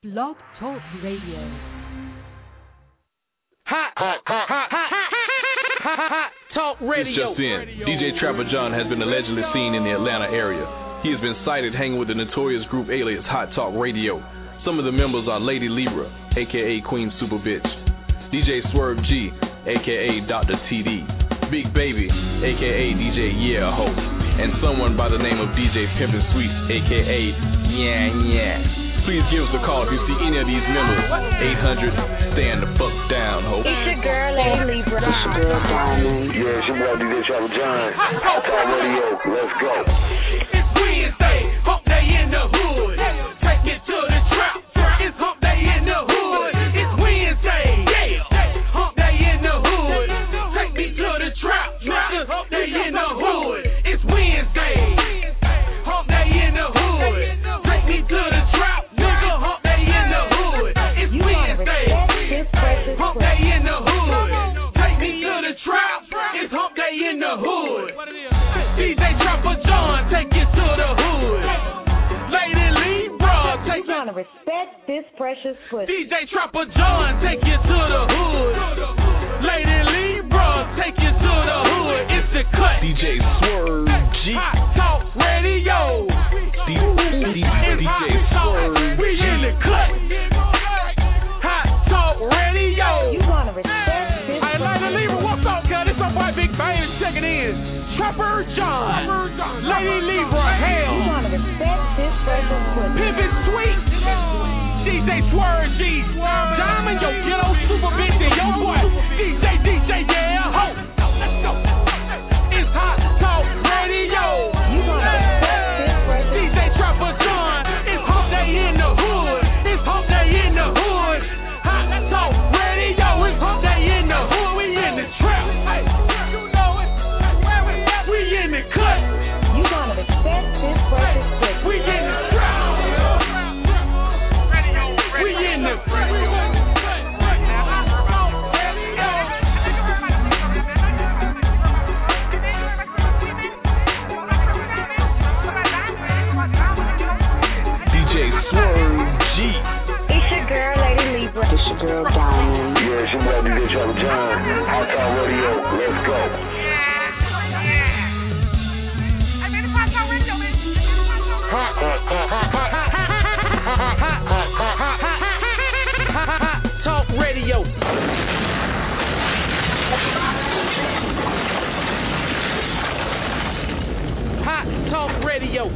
Blog Talk Radio. Hot Talk Radio. Just in, DJ Trapper John has been allegedly seen in the Atlanta area. He has been sighted hanging with the notorious group alias Hot Talk Radio. Some of the members are Lady Libra, a.k.a. Queen Super Bitch, DJ Swerve G, a.k.a. Dr. TD, Big Baby, a.k.a. DJ Yeah Ho, and someone by the name of DJ Pimpin' Sweet, a.k.a. Yeah Yeah. Please give us a call if you see any of these members. 800, stand the fuck down, ho. It's your girl, Lady Libra. It's your girl, Diamond. Yeah, it's your boy, DJ Trapper John. Hot Talk Radio. Let's go. It's Wednesday, hump day in the hood. Take me to the trap. It's hump day in the hood. It's Wednesday, yeah. Hump day in the hood. Take me to the trap. It's hump day in the hood. It's Wednesday, hump day in the hood. Take me to the trap. Hump day in the hood. Take me to the trap. It's hump day in the hood. DJ Trapper John, take you to the hood. Lady Libra, take you. Trying to respect this precious pussy. DJ Trapper John, take you to the hood. Lady Libra, take you to the hood. It's the cut. DJ Swerve G. Hot Talk Radio. DJ Swerve G. We in the cut. Talk Radio. You wanna respect this? Hey, Lady Libra, what's up, girl? This your boy Big Baby checking in. Trapper John. Lady Libra, hell. You wanna respect this precious pussy? Pimpin' Sweet. DJ Swerve G. Diamond, your ghetto super bitch, and your boy DJ Yeah Ho. Let's go. It's Hot Talk Radio. You wanna respect this precious DJ Trapper John. It's hump day in the hood. It's hump day in the hood. Hot Talk Radio, it's hump day in the hood. We in the trap, hey, you know it. We in the cut. You wanna respect this precious pussy? We in the trap. We in the DJ Swerve G. It's your girl, Lady Libra. It's your girl, Diamond. Yeah, it's your boy, DJ Trapper John. Hot Talk Radio. Let's go. Talk Radio. Hot Talk Radio.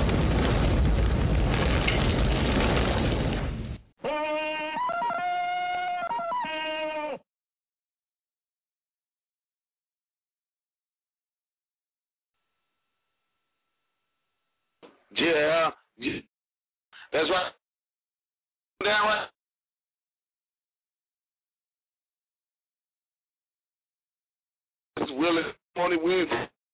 Yeah. That's right. Down right. It's really only wins.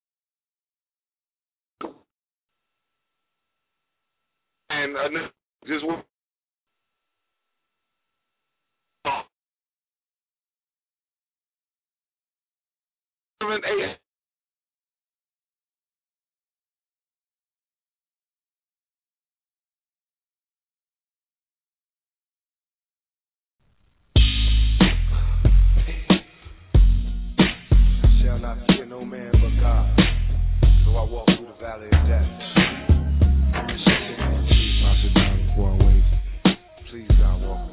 And just one. Eight. Shall not fear no man but God. So I walk through the valley of death. Please, God, walk.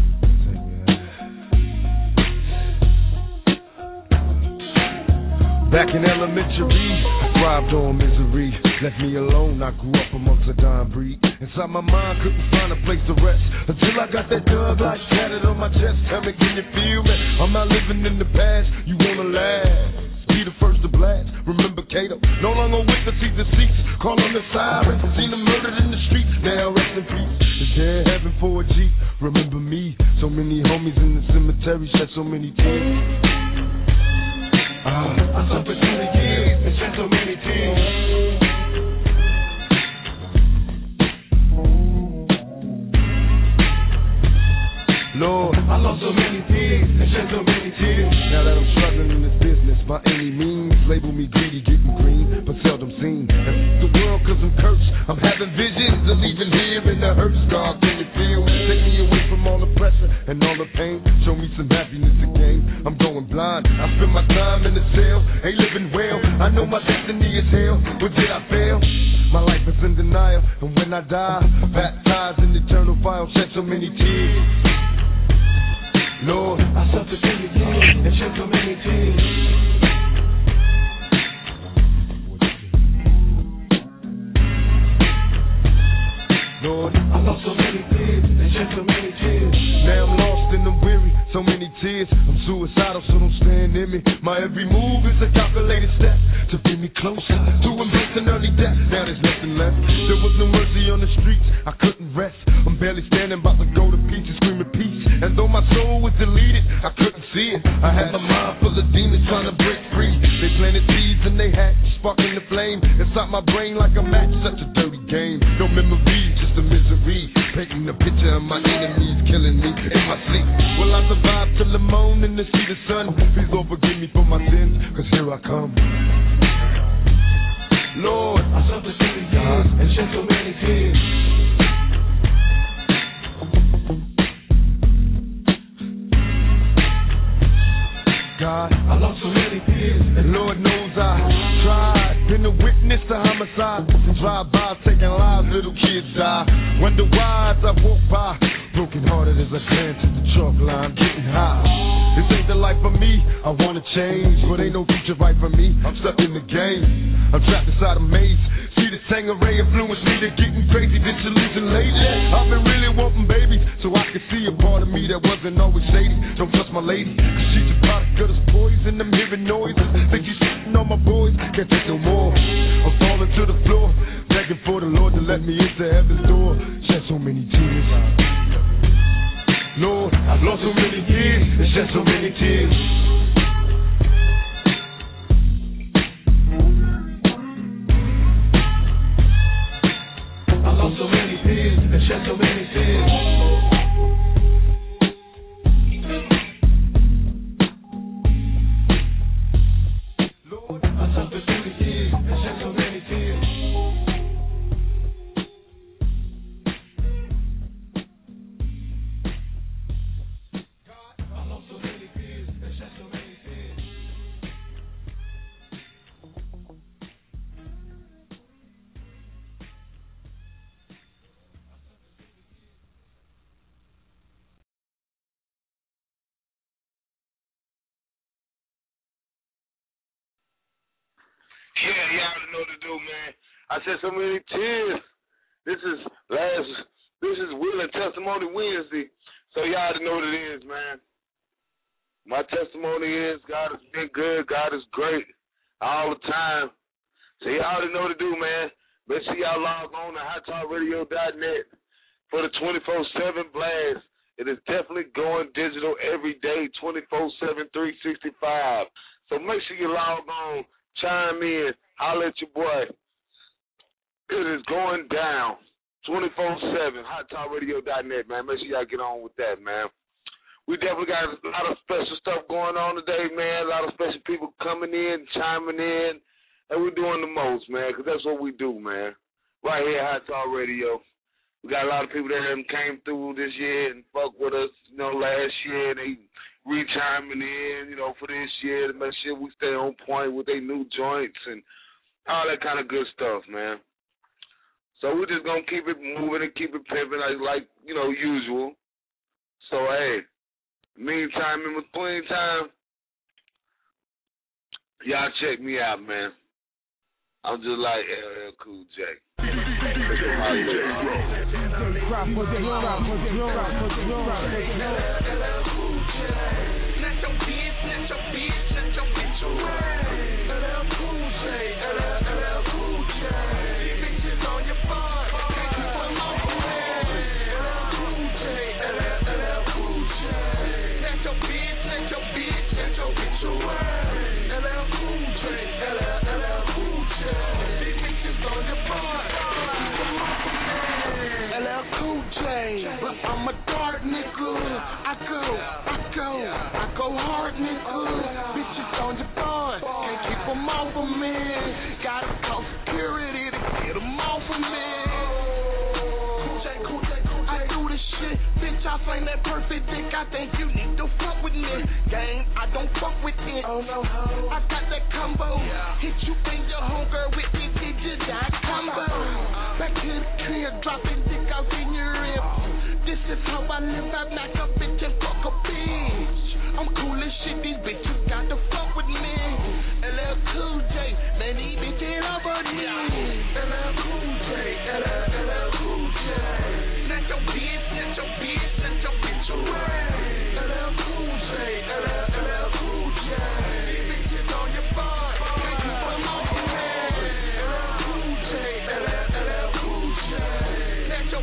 Back in elementary, I thrived on misery. Left me alone, I grew up amongst a dying breed. Inside my mind, couldn't find a place to rest until I got that Doug light tatted on my chest. Tell me, can you feel me? I'm not living in the past, you wanna laugh. Be the first to blast. Remember Cato, no longer with the seat deceits. Call on the sirens, seen them murdered in the streets. Now rest in peace. Is there heaven for a G? Remember me, so many homies in the cemetery, shed so many tears. I suffered 20 years and shed so many tears. Lord, I lost so many tears and shed so many tears. Now that I'm struggling in this business by any means, label me greedy, getting green, but seldom seen. And the world, cause I'm cursed, I'm having visions of leaving here in the hearse. God, can you feel me? Take me and all the pain. Show me some happiness again. I'm going blind. I spend my time in the cell, ain't living well. I know my destiny is hell, but did I fail? My life is in denial, and when I die, baptized in eternal fire, shed so many tears. Lord, I suffered so many years and shed so many tears. Lord, I lost so many tears and shed so many tears. Now I'm lost and I'm weary, so many tears. I'm suicidal, so don't stand in me. My every move is a calculated step to bring me closer to embracing early death. Now there's nothing left. There was no mercy on the streets, I couldn't rest. I'm barely standing, about to go to pieces, screaming peace. And though my soul was deleted, I couldn't see it. I had my mind full of demons trying to break free. They planted seeds and they hatched, sparking the flame inside my brain like a match. Such a dirty game. No memories, just a misery. Painting a picture of my enemies killing me in my sleep. Will I survive till the morning to see the sun? Please Lord forgive me for my sins, cause here I come. Lord, I suffered so many years and shed so many tears. God, I lost so many tears, and Lord knows I tried. Been a witness to homicides and drive-bys, taking lives, little kids die. Wonder why as I walk by, broken hearted as I glance at the chalk line, getting high. This ain't the life for me, I wanna change, but ain't no future right for me. I'm stuck in the game, I'm trapped inside a maze. See the Tangeray influence me to getting crazy, disillusioned lately. I've been really wanting babies, so I can see a part of me that wasn't always shady. Don't trust my lady, cause she's a product of this poison. I'm hearing noises, think she's shitting on my boys, can't take no more. I'm falling to the floor, begging for the Lord to let me into heaven's door. Shed so many tears. Lord, I've lost so many years and shed so many tears. I lost so many tears and shed so many tears. Lord, I suffered so many years and shed so many tears. Yeah, y'all know what to do, man. I said so many tears. This is Will and Testimony Wednesday. So y'all know what it is, man. My testimony is God has been good, God is great all the time. So y'all know what to do, man. Make sure y'all log on to HotTalkRadio.net for the 24/7 blast. It is definitely going digital every day, 24/7, 365. So make sure you log on. Chime in, holler at your boy. It is going down 24/7, HotTalkRadio.net, man. Make sure y'all get on with that, man. We definitely got a lot of special stuff going on today, man. A lot of special people coming in, chiming in, and we're doing the most, man, because that's what we do, man. Right here at Hot Talk Radio. We got a lot of people that came through this year and fucked with us, last year, and they re-chiming in, for this year to make sure we stay on point with their new joints and all that kind of good stuff, man. So we're just going to keep it moving and keep it pimping like usual. So, hey, meantime, in between time, y'all check me out, man. I'm just like LL Cool J. I'm a dark nigga. I go hard, nigga. Bitches on your boy, can't keep them off of me. Gotta call security to get them off of me. I do this shit, bitch, I say bring that perfect dick, I think you need to fuck with me. Gang, I don't fuck with it. Oh no, I got that combo. Hit you and your homegirl with it, just that combo. Back to the crib, dropping dick out in your rib. This is how I live, I knock a bitch and fuck a bitch. I'm cool as shit, these bitches got to fuck with me. LL Cool J, man, these bitches over me. LL Cool J, LL Cool J. Let your bitch away. LL Cool J, LL Cool J. These bitches on your bar, can't keep them off your head. LL Cool J, LL Cool J. Let your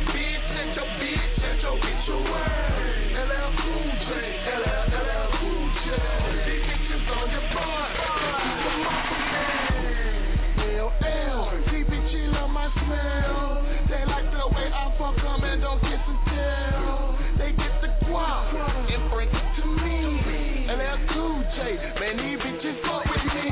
bitch away. LL Cool J, LL Cool J. These bitches on your bar, keep them off your head. LL, these bitches love my smell. They like the way I fuck them and don't kiss and tell. They get the guap and bring it to me. LL Cool J, man, these bitches fuck with me.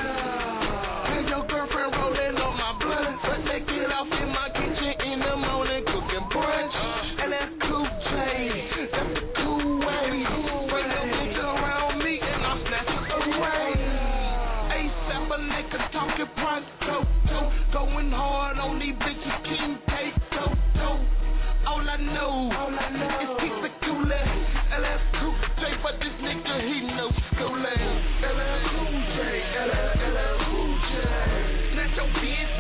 And your girlfriend rolling on my blood, but they get off in my kitchen in the morning cooking brunch. LL Cool J, that's the cool way. Bring the bitch around me and I'll snatch it away. ASAP a nigga talking pronto, going hard on these bitches, King K, toe. All I know is keep it cool. LL Cool J, but this nigga he knows school. LL Cool J, LL Cool J. Let your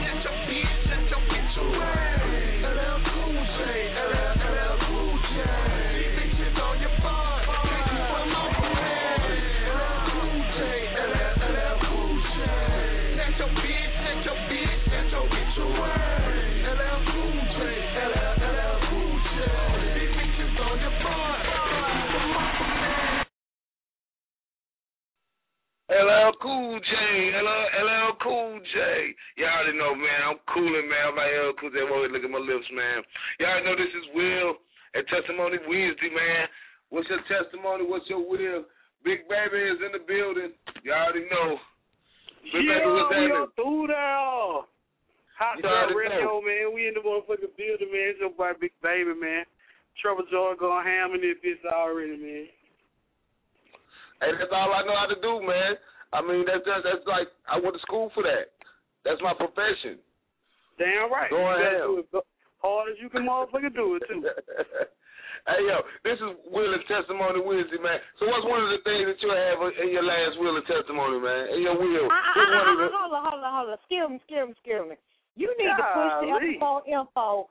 bitch away. LL Cool J, LL Cool J. These bitches on your bar, can't keep them off your head. LL Cool J, LL Cool J. Let your bitch away. LL Cool J, LL Cool J. These bitches on your bar, can't keep them off your head. LL Cool J, LL Cool J. Y'all already know, man. I'm coolin', man. I'm like LL Cool J. I'm always looking at my lips, man. Y'all already know this is Will at Testimony Wednesday, man. What's your testimony? What's your will? Big Baby is in the building. Y'all already know. Big Baby, what's we happening? are through there. Hot You Shot already Radio, know. man. We in the motherfucking building, man. It's your boy Big Baby, man. Trouble Joy going ham in this bitch already, man. Hey, that's all I know how to do, man. I mean, that's like, I went to school for that. That's my profession. Damn right. Going You better ham. do it hard as you can motherfucking do it, too. Hey, yo, this is Will and Testimony Wednesday, man. So what's one of the things that you have in your last Will and Testimony, man? In your will? Hold on. Scare me. You need to push the episode info.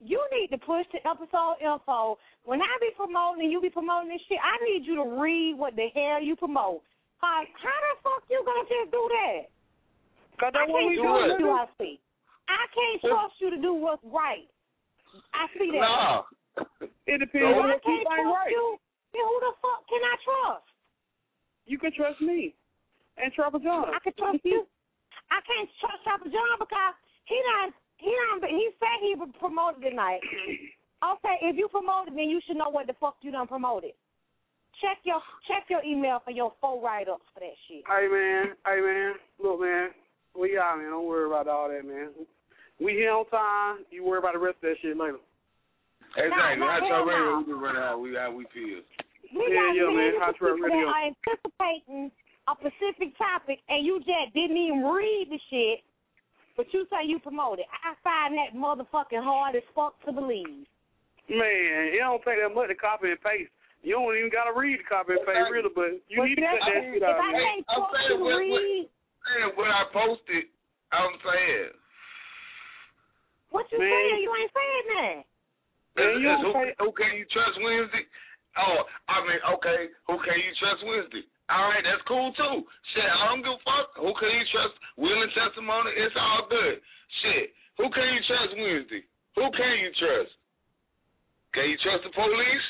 When I be promoting and you be promoting this shit, I need you to read what the hell you promote. How the fuck you gonna just do that? Cause that's what we do. I see. I can't trust you to do what's right. I see that. Nah. It depends on I what you can't think trust right. you. Then who the fuck can I trust? You can trust me and Trouble John. I can trust you. I can't trust Chopper John because he said he promoted tonight. Okay, if you promoted, then you should know what the fuck you done promoted. Check your email for your full write-ups for that shit. Hey, man. Look, man. We out, man. Don't worry about all that, man. We here on time. You worry about the rest of that shit later. Exactly. No, Hot hell Shot Radio, no. we can run out. How we feel. Yeah, man. Hot Shot people Radio. that are anticipating a specific topic, and you just didn't even read the shit, but you say you promoted. I find that motherfucking hard as fuck to believe. Man, it don't take that much to copy and paste. You don't even got to read the copy and paste, really, but you need to cut that shit If out, I man. can't trust you to read, When I posted, I'm saying. what you Man. saying? You ain't saying that. Man, Who can you trust Wednesday? Oh, I mean, okay, who can you trust Wednesday? All right, that's cool too. Shit, I don't give a fuck. Who can you trust? Will and Testimony, it's all good. Shit, who can you trust Wednesday? Who can you trust? Can you trust the police?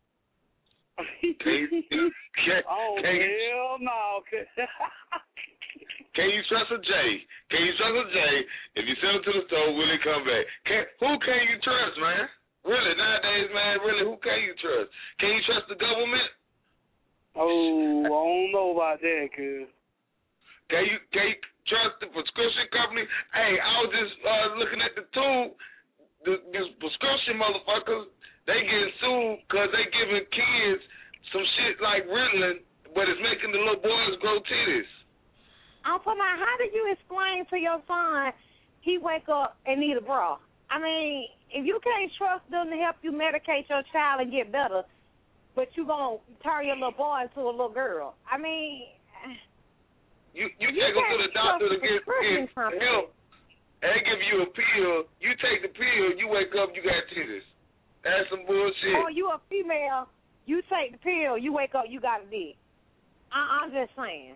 Hell no. Can you trust a J? Can you trust a J? If you send him to the store, will he come back? Who can you trust, man? Really, nowadays, man, really, who can you trust? Can you trust the government? Oh, I don't know about that, cuz. Can you trust the prescription company? Hey, I was just looking at the tube. This prescription motherfuckers, they getting sued because they giving kids some shit like Ritalin, but it's making the little boys grow titties. I'm talking about, how do you explain to your son he wake up and need a bra? I mean, if you can't trust them to help you medicate your child and get better, but you gonna turn your little boy into a little girl. I mean, you take them to the doctor to get help. They give you a pill. You take the pill. You wake up, you got titties. That's some bullshit. Or you a female. You take the pill. You wake up, you got a dick. I'm just saying.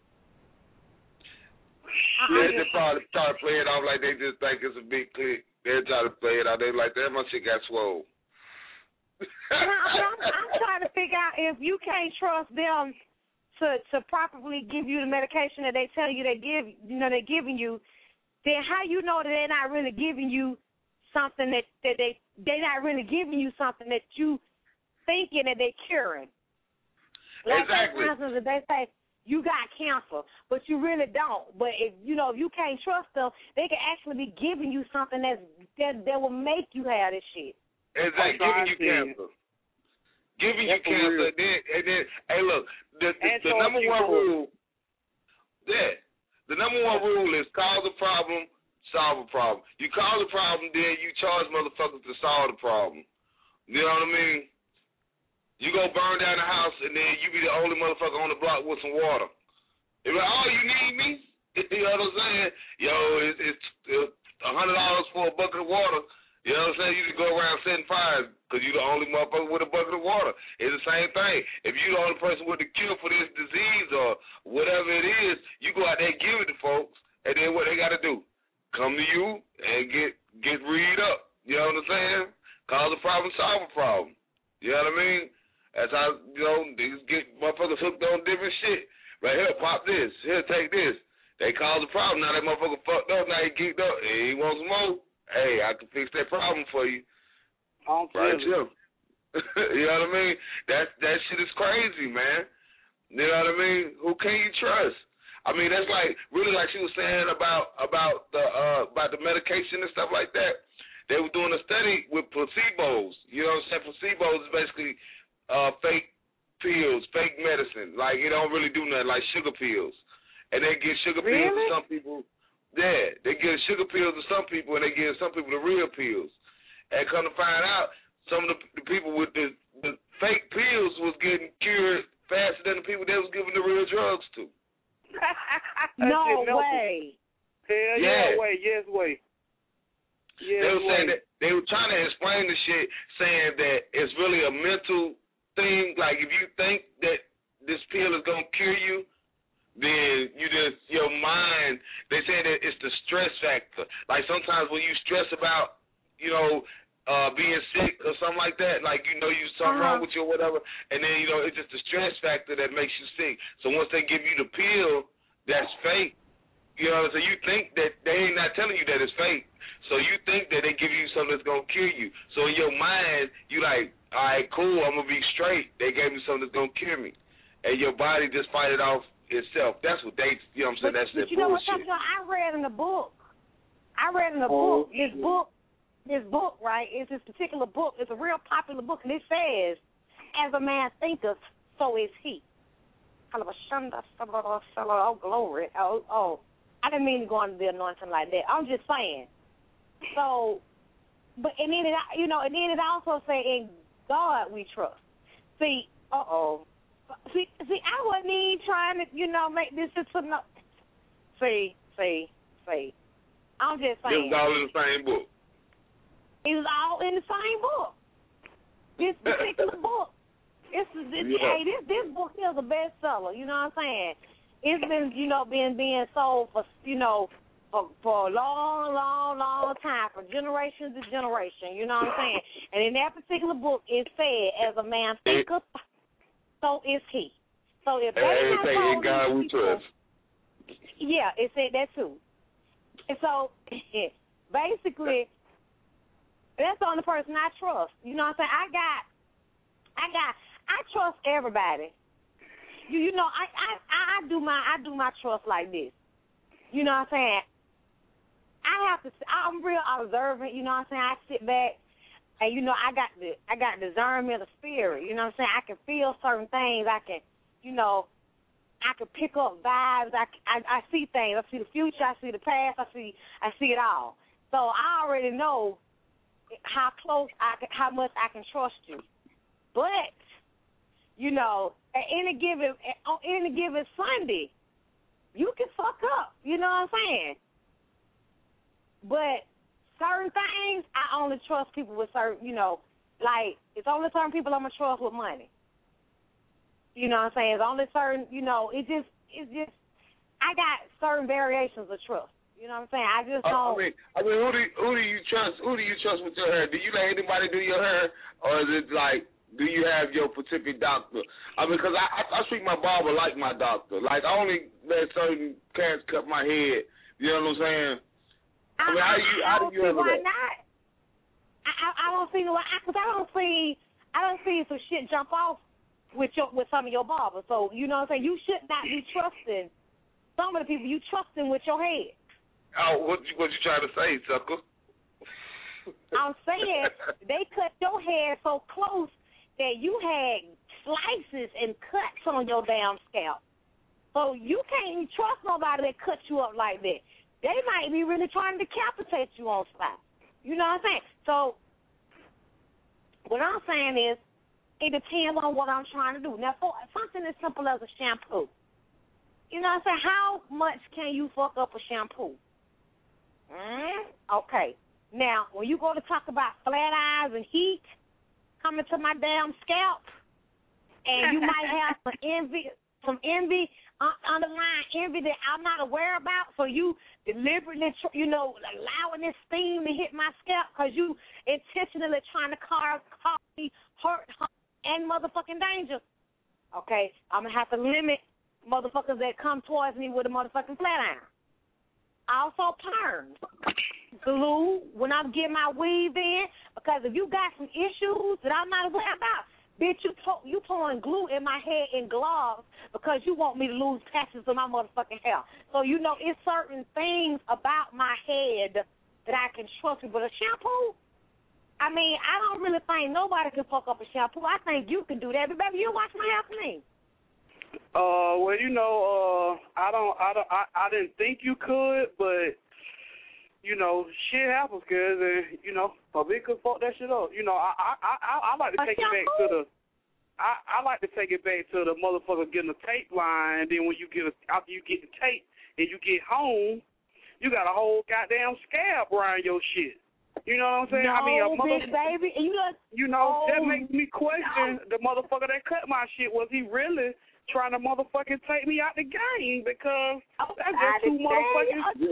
They just probably try to play it off like they just think it's a big click. They try to play it out. They like, that my shit got swole. I'm trying to figure out, if you can't trust them to properly give you the medication that they tell you they're giving you, then how you know that they're not really giving you something that they're not really giving you something that you thinking that they're curing? Like, exactly. For instance, if they say you got cancer, but you really don't. But if you can't trust them, they can actually be giving you something that will make you have this shit. Exactly, giving you cancer. Giving you cancer, and then, hey, look, the number one rule, the number one rule is cause a problem, solve a problem. You cause a problem, then you charge motherfuckers to solve the problem. You know what I mean? You go burn down the house, and then you be the only motherfucker on the block with some water. They're like, oh, you need me? You know what I'm saying? Yo, it's $100 for a bucket of water. You know what I'm saying? You just go around setting fires because you're the only motherfucker with a bucket of water. It's the same thing. If you're the only person with the cure for this disease or whatever it is, you go out there and give it to folks, and then what they got to do? Come to you and get read up. You know what I'm saying? Cause a problem, solve a problem. You know what I mean? That's how, niggas get motherfuckers hooked on different shit. Right here, pop this. Here, take this. They cause a problem. Now that motherfucker fucked up. Now he geeked up. He wants some more. Hey, I can fix that problem for you. Right, Jim. You know what I mean? That shit is crazy, man. You know what I mean? Who can you trust? I mean, that's like, really like she was saying about the medication and stuff like that. They were doing a study with placebos. You know what I'm saying? Placebos is basically fake pills, fake medicine. Like, it don't really do nothing, like sugar pills. And they give sugar pills to some people. Yeah, they give sugar pills to some people, and they give some people the real pills. And come to find out, some of the people with the fake pills was getting cured faster than the people they was giving the real drugs to. No way. Hell yeah, way, yes way. Yes, they were saying that they were trying to explain the shit, saying that it's really a mental thing. Like, if you think that this pill is gonna cure you, then your mind, they say that it's the stress factor. Like, sometimes when you stress about, being sick or something like that, like, you something wrong with you or whatever, and then, it's just the stress factor that makes you sick. So once they give you the pill that's fake, so you think that they ain't not telling you that it's fake. So you think that they give you something that's going to cure you. So in your mind, you like, all right, cool, I'm going to be straight. They gave me something that's going to cure me. And your body just fight it off itself. That's what they, I'm saying, that's their bullshit. You know what, I read in the book, this book, right, is this particular book. It's a real popular book, and it says, as a man thinketh, so is he. Oh, glory. Oh, I didn't mean to go into the anointing like that. I'm just saying. So, and then it also say, in God we trust. See, See, I wasn't even trying to, make this into no. See. I'm just saying. It was all in the same book. It was all in the same book. This particular book. This book is a bestseller. You know what I'm saying? It's been being sold for for a long time, from generation to generation. You know what I'm saying? And in that particular book, it said, "As a man thinketh, so is he." So if in God we trust. Yeah, it said that too. And so basically, that's the only person I trust. You know what I'm saying? I trust everybody. I do my trust like this. You know what I'm saying? I'm real observant. You know what I'm saying? I sit back And I got discernment of spirit. You know what I'm saying? I can feel certain things. I can, I can pick up vibes. I see things. I see the future. I see the past. I see it all. So I already know how much I can trust you. But at any given Sunday, you can fuck up. You know what I'm saying? But certain things, I only trust people with certain, like it's only certain people I'm gonna trust with money. You know what I'm saying? It's only certain, it's just I got certain variations of trust. You know what I'm saying? I just don't. I mean, who do you trust? Who do you trust with your hair? Do you let anybody do your hair, or is it like, do you have your particular doctor? I mean, because I treat my barber like my doctor. Like, I only let certain cats cut my head. You know what I'm saying? I mean, how do you ever why that? not? I don't see why, because I don't see some shit jump off with some of your barbers. So you know what I'm saying? You should not be trusting some of the people you trusting with your head. Oh, what you trying to say, sucker? I'm saying they cut your hair so close that you had slices and cuts on your damn scalp. So you can't even trust nobody that cut you up like that. They might be really trying to decapitate you on spot. You know what I'm saying? So what I'm saying is it depends on what I'm trying to do. Now, for something as simple as a shampoo, you know what I'm saying? How much can you fuck up a shampoo? Okay. Now, when you go to talk about flat eyes and heat coming to my damn scalp, and you might have some envy, underlying envy that I'm not aware about, so you deliberately, allowing this steam to hit my scalp because you intentionally trying to cause me hurt, and motherfucking danger. Okay, I'm going to have to limit motherfuckers that come towards me with a motherfucking flat iron. Also perms, glue when I'm getting my weave in, because if you got some issues that I'm not aware about, bitch, you pouring glue in my hair in gloves because you want me to lose patches of my motherfucking hair. So, it's certain things about my head that I can trust you. But a shampoo, I mean, I don't really think nobody can fuck up a shampoo. I think you can do that. But, baby, you wash my hair for me. Well, I didn't think you could, but shit happens, cause a big could fuck that shit up. I like to take it back to the. I like to take it back to the motherfucker getting a tape line, and then when after you get the tape and you get home, you got a whole goddamn scab around your shit. You know what I'm saying? No, I mean, big baby, that makes me question the motherfucker that cut my shit. Was he really trying to motherfucking take me out the game? Because that's just two motherfuckers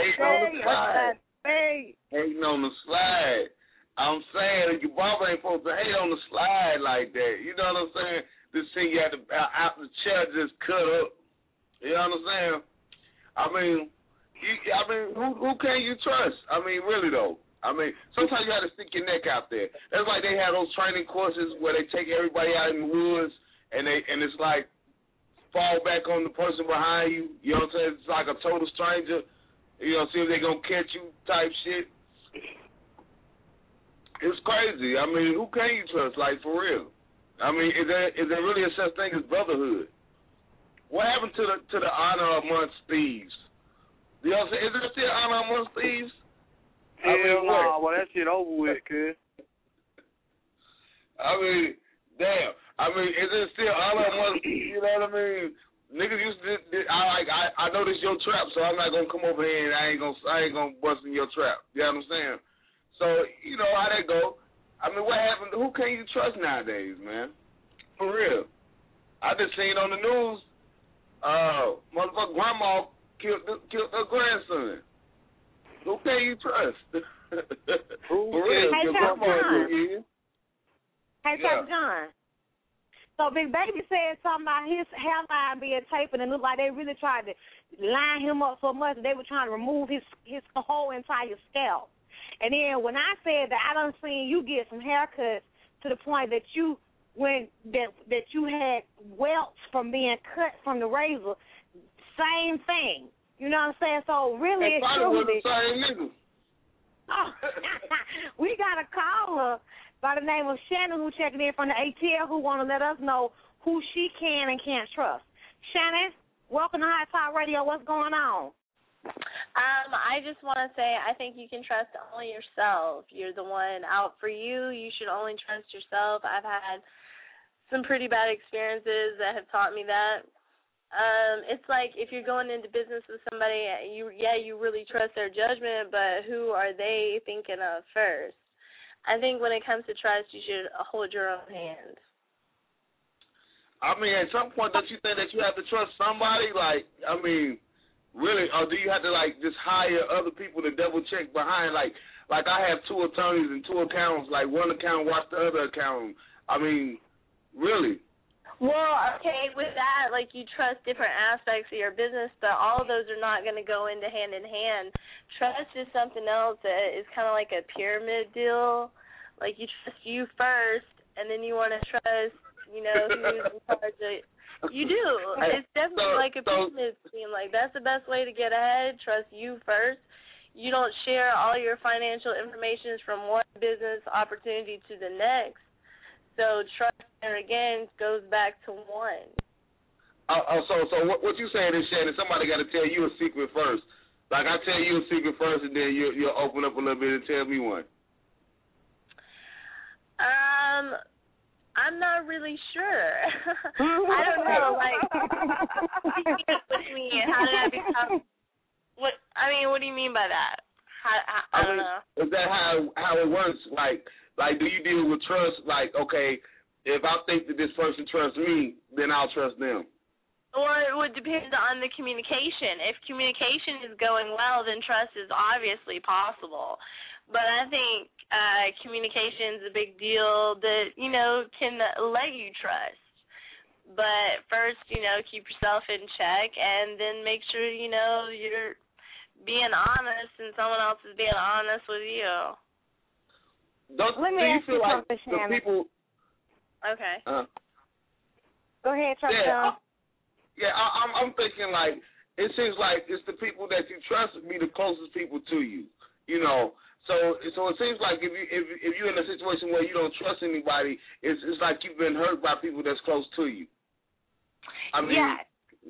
hating on the slide. I'm saying your barber ain't supposed to hate on the slide like that. You know what I'm saying? This thing you had to out the chair just cut up. You know what I'm saying? I mean, who can you trust? I mean, really though. I mean, sometimes you got to stick your neck out there. It's like they have those training courses where they take everybody out in the woods and it's like fall back on the person behind you. You know what I'm saying? It's like a total stranger. See if they gonna catch you type shit. It's crazy. I mean, who can you trust? Like, for real. I mean, is there really a such thing as brotherhood? What happened to the honor amongst thieves? You know what I'm saying? Is there still honor amongst thieves? Hell no, well, that shit over with, kid. I mean, damn. I mean, is there still honor amongst, you know what I mean? Niggas used to, I know this your trap, so I'm not gonna come over here and I ain't gonna bust in your trap. You know what I'm saying? So, you know how that go. I mean, what happened? Who can you trust nowadays, man? For real. I just seen on the news, motherfucker grandma killed her grandson. Who can you trust? For real. Hey, Your grandma John. Hey, Yeah. John. So Big Baby said something about his hairline being taped, and it looked like they really tried to line him up so much that they were trying to remove his whole entire scalp. And then when I said that I done seen you get some haircuts to the point that you had welts from being cut from the razor, same thing. You know what I'm saying? So really, They probably was the same nigga. we got a caller by the name of Shannon, who checking in from the ATL, who want to let us know who she can and can't trust. Shannon, welcome to Hot Talk Radio. What's going on? I just want to say I think you can trust only yourself. You're the one out for you. You should only trust yourself. I've had some pretty bad experiences that have taught me that. It's like if you're going into business with somebody, you really trust their judgment, but who are they thinking of first? I think when it comes to trust, you should hold your own hand. I mean, at some point, don't you think that you have to trust somebody? Like, I mean, really, or do you have to, like, just hire other people to double-check behind? Like I have 2 attorneys and 2 accountants. Like, one accountant watch the other accountant. I mean, really. Well, okay, with that, like, you trust different aspects of your business, but all of those are not going to go into hand in hand. Trust is something else that is kind of like a pyramid deal. Like, you trust you first, and then you want to trust, who's in charge of. You do. It's definitely like a pyramid scheme. Like, that's the best way to get ahead. Trust you first. You don't share all your financial information from one business opportunity to the next. So trust, and again, goes back to one. So what you saying is, Shannon, somebody got to tell you a secret first. Like, I tell you a secret first, and then you'll open up a little bit and tell me one. I'm not really sure. I don't know. Like, with me, how did I become? What do you mean by that? I don't know. Is that how it works? Like, do you deal with trust? Like, okay, if I think that this person trusts me, then I'll trust them. Well, it would depend on the communication. If communication is going well, then trust is obviously possible. But I think communication is a big deal that, can let you trust. But first, keep yourself in check, and then make sure, you're being honest and someone else is being honest with you. Let me ask you something, Shannon. The people... Okay. Go ahead, try to Yeah, I'm thinking, like, it seems like it's the people that you trust be the closest people to you, So it seems like if you're in a situation where you don't trust anybody, it's like you've been hurt by people that's close to you. I mean, yeah.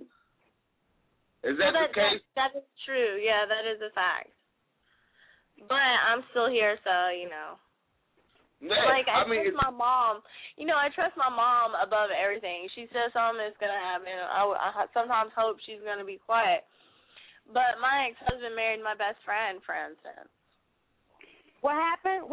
Is that the case? That is true. Yeah, that is a fact. But I'm still here, so Yeah, like I trust my mom. I trust my mom above everything. She says something is gonna happen. I sometimes hope she's gonna be quiet. But my ex-husband married my best friend, for instance. What happened?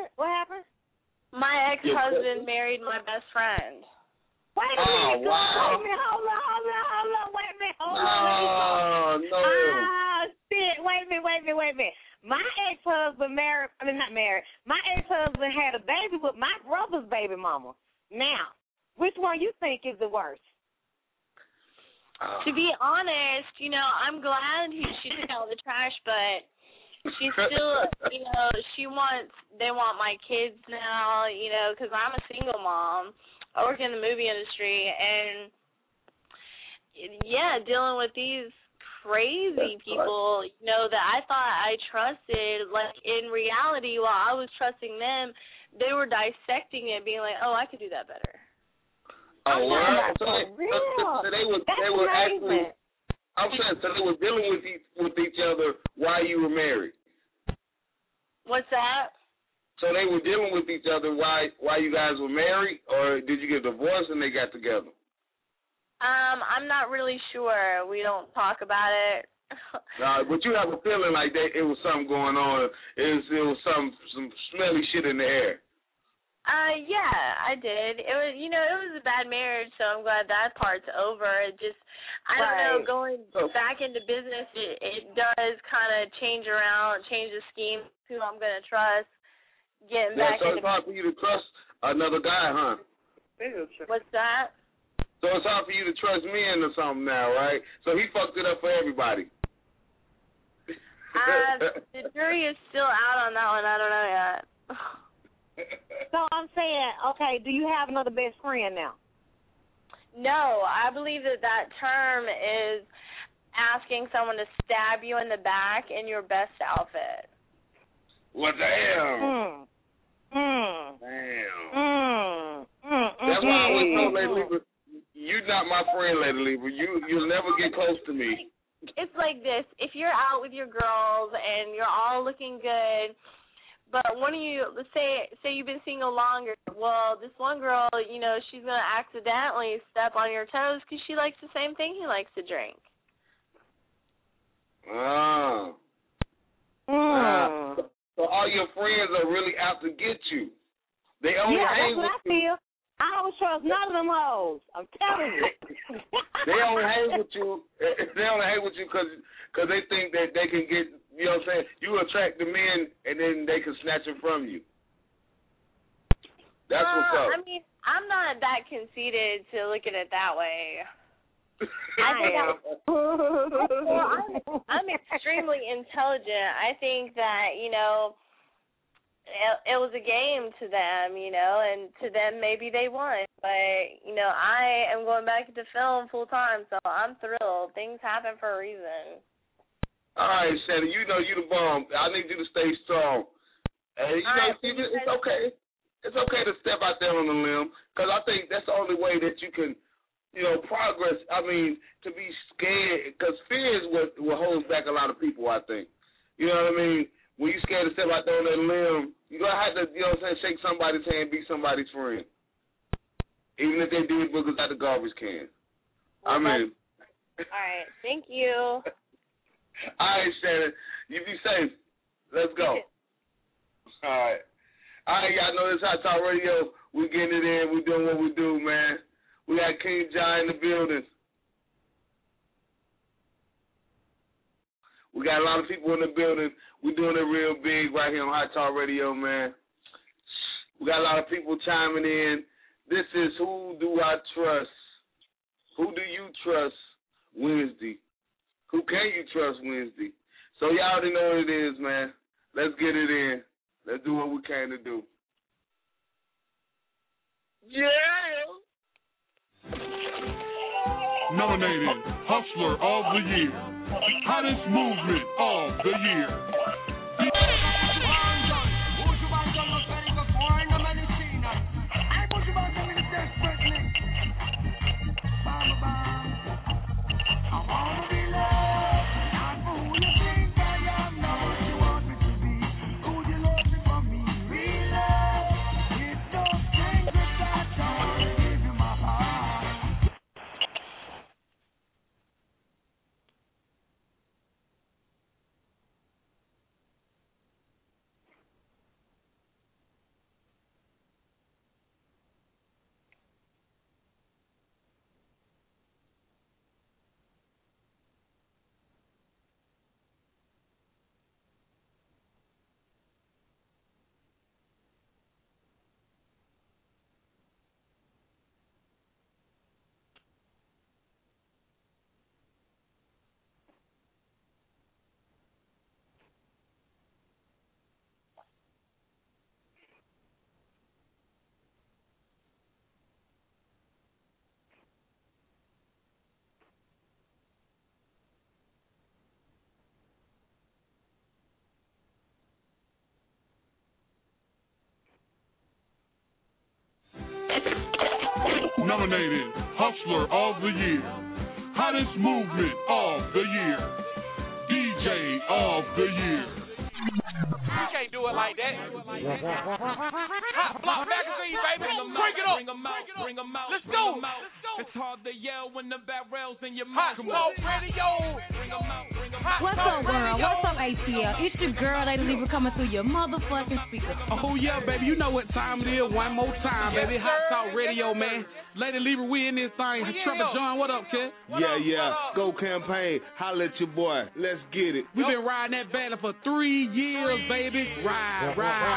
My ex-husband married my best friend. Wait a minute, wow. Wait a minute, hold on, wait a minute, hold No. on. Shit, wait a minute. My ex-husband not married. My ex-husband had a baby with my brother's baby mama. Now, which one you think is the worst? To be honest, I'm glad she took out the trash, but she's still, they want my kids now, because I'm a single mom. I work in the movie industry, and, dealing with these crazy people, that I thought I trusted, like, in reality, while I was trusting them, they were dissecting it, being like, oh, I could do that better. Oh, wow. So they were actually, I'm saying, so they were dealing with each other while you were married. What's that? So they were dealing with each other while you guys were married, or did you get divorced and they got together? I'm not really sure. We don't talk about it. But you have a feeling like it was something going on. It was some smelly shit in the air. Yeah, I did. It was, it was a bad marriage, so I'm glad that part's over. It just, I don't know, going back into business, it does kind of change the scheme, who I'm going to trust. Getting back so into it's hard for you to trust another guy, huh? What's that? So it's hard for you to trust me into something now, right? So he fucked it up for everybody. The jury is still out on that one. I don't know yet. So I'm saying, okay, do you have another best friend now? No, I believe that term is asking someone to stab you in the back in your best outfit. Well, damn. That's why I always told Lady Libra, you're not my friend, Lady Libra. You'll never get close to me. It's like this. If you're out with your girls and you're all looking good, but one of you, let's say you've been single longer, well, this one girl, you know, she's going to accidentally step on your toes because she likes the same thing he likes to drink. So all your friends are really out to get you. They only hang with that's what I feel. I don't trust none of them hoes. I'm telling you. They only hang with you. They only hang with you because they think that they can get. You know what I'm saying? You attract the men, and then they can snatch them from you. That's what's up. I mean, I'm not that conceited to look at it that way. I'm extremely intelligent. I think that, you know, it was a game to them, you know, and to them maybe they won. But, you know, I am going back into film full time, so I'm thrilled. Things happen for a reason. All right, Shannon, you know you the bomb. I need you to stay strong. And, you know, it's okay. It's okay to step out there on the limb because I think that's the only way that you can, you know, progress. I mean, to be scared, because fear is what holds back a lot of people, I think. You know what I mean? When you're scared to step out there on that limb, you're going to have to, you know what I'm saying, shake somebody's hand, be somebody's friend. Even if they did boogers out the garbage can. Well, I mean. All right. Thank you. All right, Shannon. You be safe. Let's go. All right. All right, y'all know this Hot Talk Radio. We getting it in. We doing what we do, man. We got King John in the building. We got a lot of people in the building. We doing it real big right here on Hot Talk Radio, man. We got a lot of people chiming in. This is Who Do I Trust? Who do you trust Wednesday? Who can you trust Wednesday? So y'all already know what it is, man. Let's get it in. Let's do what we can to do. Yeah! Nominated Hustler of the Year, Hottest Movement of the Year. Nominated Hustler of the Year, Hottest Movement of the Year, DJ of the Year. You can't do it like that. Hot Block Magazine, baby. Bring it up. Bring them out. Let's go. It's hard to yell when the barrel's in your mouth. Hot Talk Radio. Bring them out. What's up, world? What's up, ATL? It's your girl, Lady Libra, coming through your motherfucking speaker. Oh, yeah, baby. You know what time it is. One more time, baby. Hot Talk Radio, man. Lady Libra, we in this thing. Trevor John, what up, kid? Yeah. Go campaign. Holla at your boy. Let's get it. We've been riding that banner for 3 years, baby. Ride.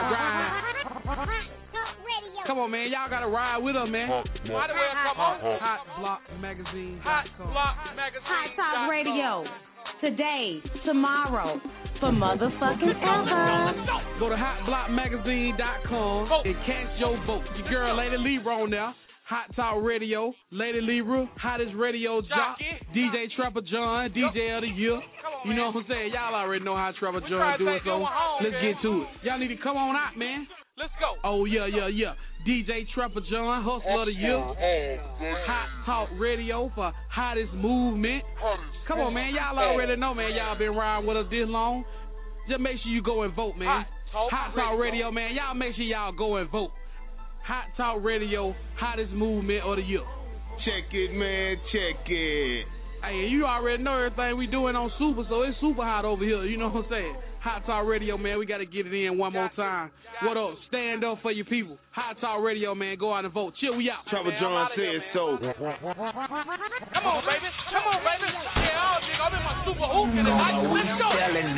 Come on, man. Y'all got to ride with us, man. Might as well come on. HotBlockMagazine.com. HotBlockMagazine. Hot Talk Radio. Today, tomorrow, for motherfucking ever. Go to HotBlockMagazine.com and cast your vote. Your girl, Lady Libra, on there. Hot Talk Radio, Lady Libra, hottest radio jock, DJ Trevor John, DJ of the Year. You know what I'm saying? Y'all already know how Trevor John do it, so let's get to it. Y'all need to come on out, man. Let's go. Oh, yeah. DJ Trapper John, Hustler of the Year. Hot Talk Radio for Hottest Movement. Come on, man. Y'all already know, man. Y'all been riding with us this long. Just make sure you go and vote, man. Hot Talk Radio, man. Y'all make sure y'all go and vote. Hot Talk Radio, Hottest Movement of the Year. Check it, man. Check it. Hey, you already know everything we doing on Super, so it's super hot over here. You know what I'm saying? Hot Talk Radio, man. We got to get it in one more time. What up? Stand up for your people. Hot Talk Radio, man. Go out and vote. Chill, we out. Trapper John said so. Come on, baby. Yeah, I'm in my super hoop tonight. Let's go.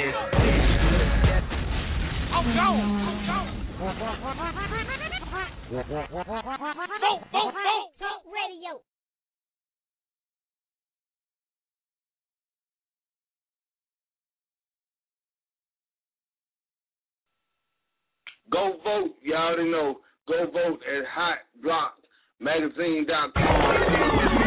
I'm gone. Vote. Talk Radio. Go vote. You already know. Go vote at hotblockmagazine.com.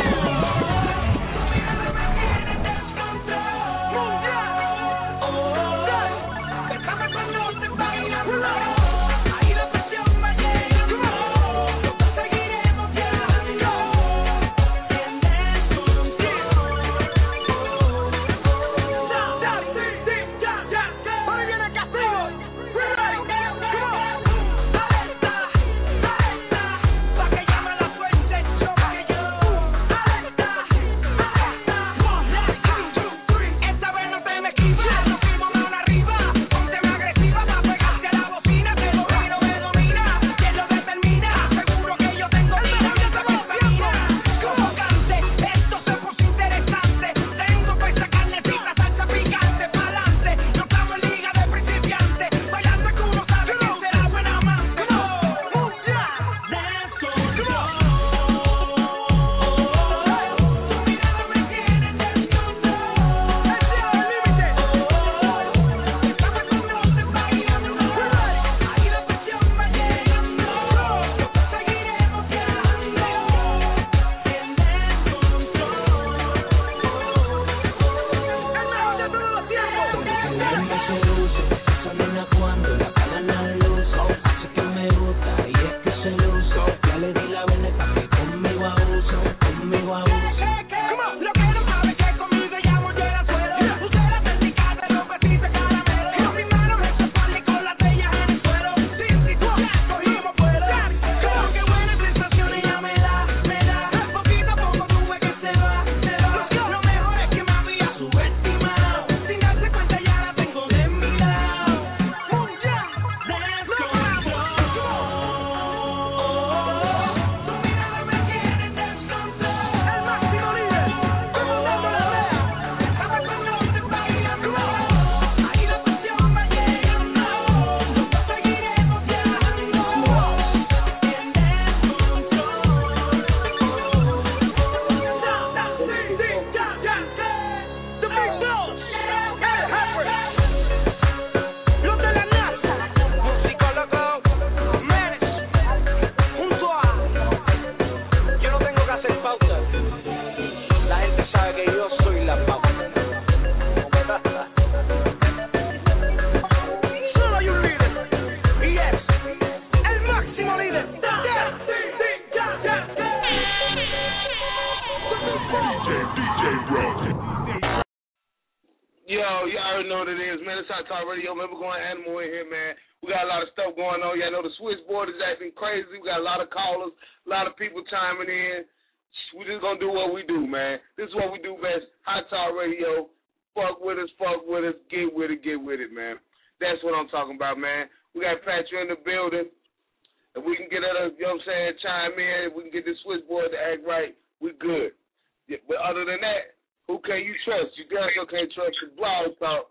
Yo, you already know what it is, man. It's Hot Talk Radio, man. We're going animal in here, man. We got a lot of stuff going on. Y'all know the switchboard is acting crazy. We got a lot of callers, a lot of people chiming in. We just going to do what we do, man. This is what we do best. Hot Talk Radio. Fuck with us, get with it, man. That's what I'm talking about, man. We got Patrick in the building. If we can get other, you know what I'm saying, chime in, if we can get this switchboard to act right, we good. Yeah, but other than that, who can you trust? You damn sure can't trust the blog talk.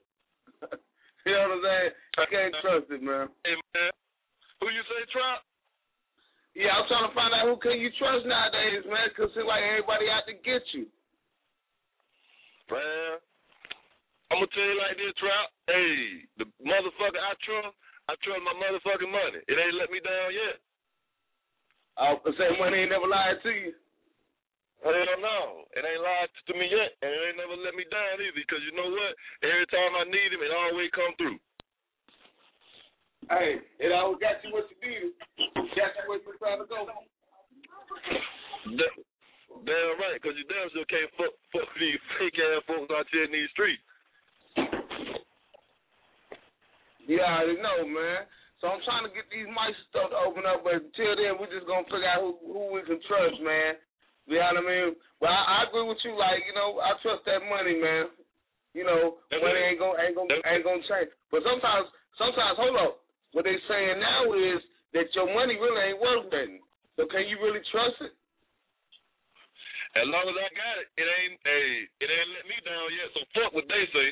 You know what I'm saying? I can't trust it, man. Hey, man. Who you say, Trump? Yeah, I'm trying to find out who can you trust nowadays, man, because it's like everybody out to get you. Man, I'm going to tell you like this, Trump. Hey, the motherfucker I trust my motherfucking money. It ain't let me down yet. I say money ain't never lied to you. Hell no. It ain't lied to me yet, and it ain't never let me down either, because you know what? Every time I need him, it always come through. Hey, it always got you what you needed. Got you where you're trying to go. Damn right, because you damn sure can't fuck these fake ass folks out here in these streets. Yeah, I already know, man. So I'm trying to get these mics stuff to open up, but until then, we're just gonna figure out who we can trust, man. You know what I mean? But I agree with you. Like, you know, I trust that money, man. You know, money ain't gonna change. But sometimes, hold up. What they saying now is that your money really ain't worth nothing. So can you really trust it? As long as I got it, it ain't let me down yet. So fuck what they say.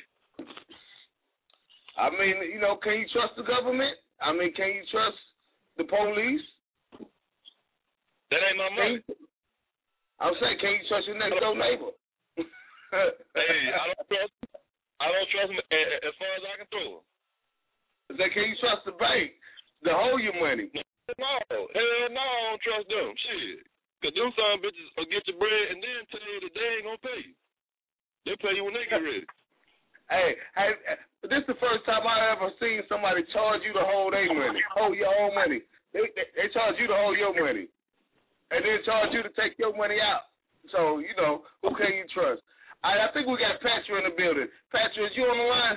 I mean, you know, can you trust the government? I mean, can you trust the police? That ain't my money. I'm saying, can you trust your next door neighbor? Hey, I don't trust them as far as I can throw them. Can you trust the bank to hold your money? No, hell no, I don't trust them. Shit. Because them son bitches will get your bread and then tell you that they ain't going to pay you. They'll pay you when they get ready. Hey, this is the first time I ever seen somebody charge you to hold their money, hold your own money. They charge you to hold your money, and then charge you to take your money out. So, you know, who can you trust? I think we got Patrick in the building. Patrick, is you on the line?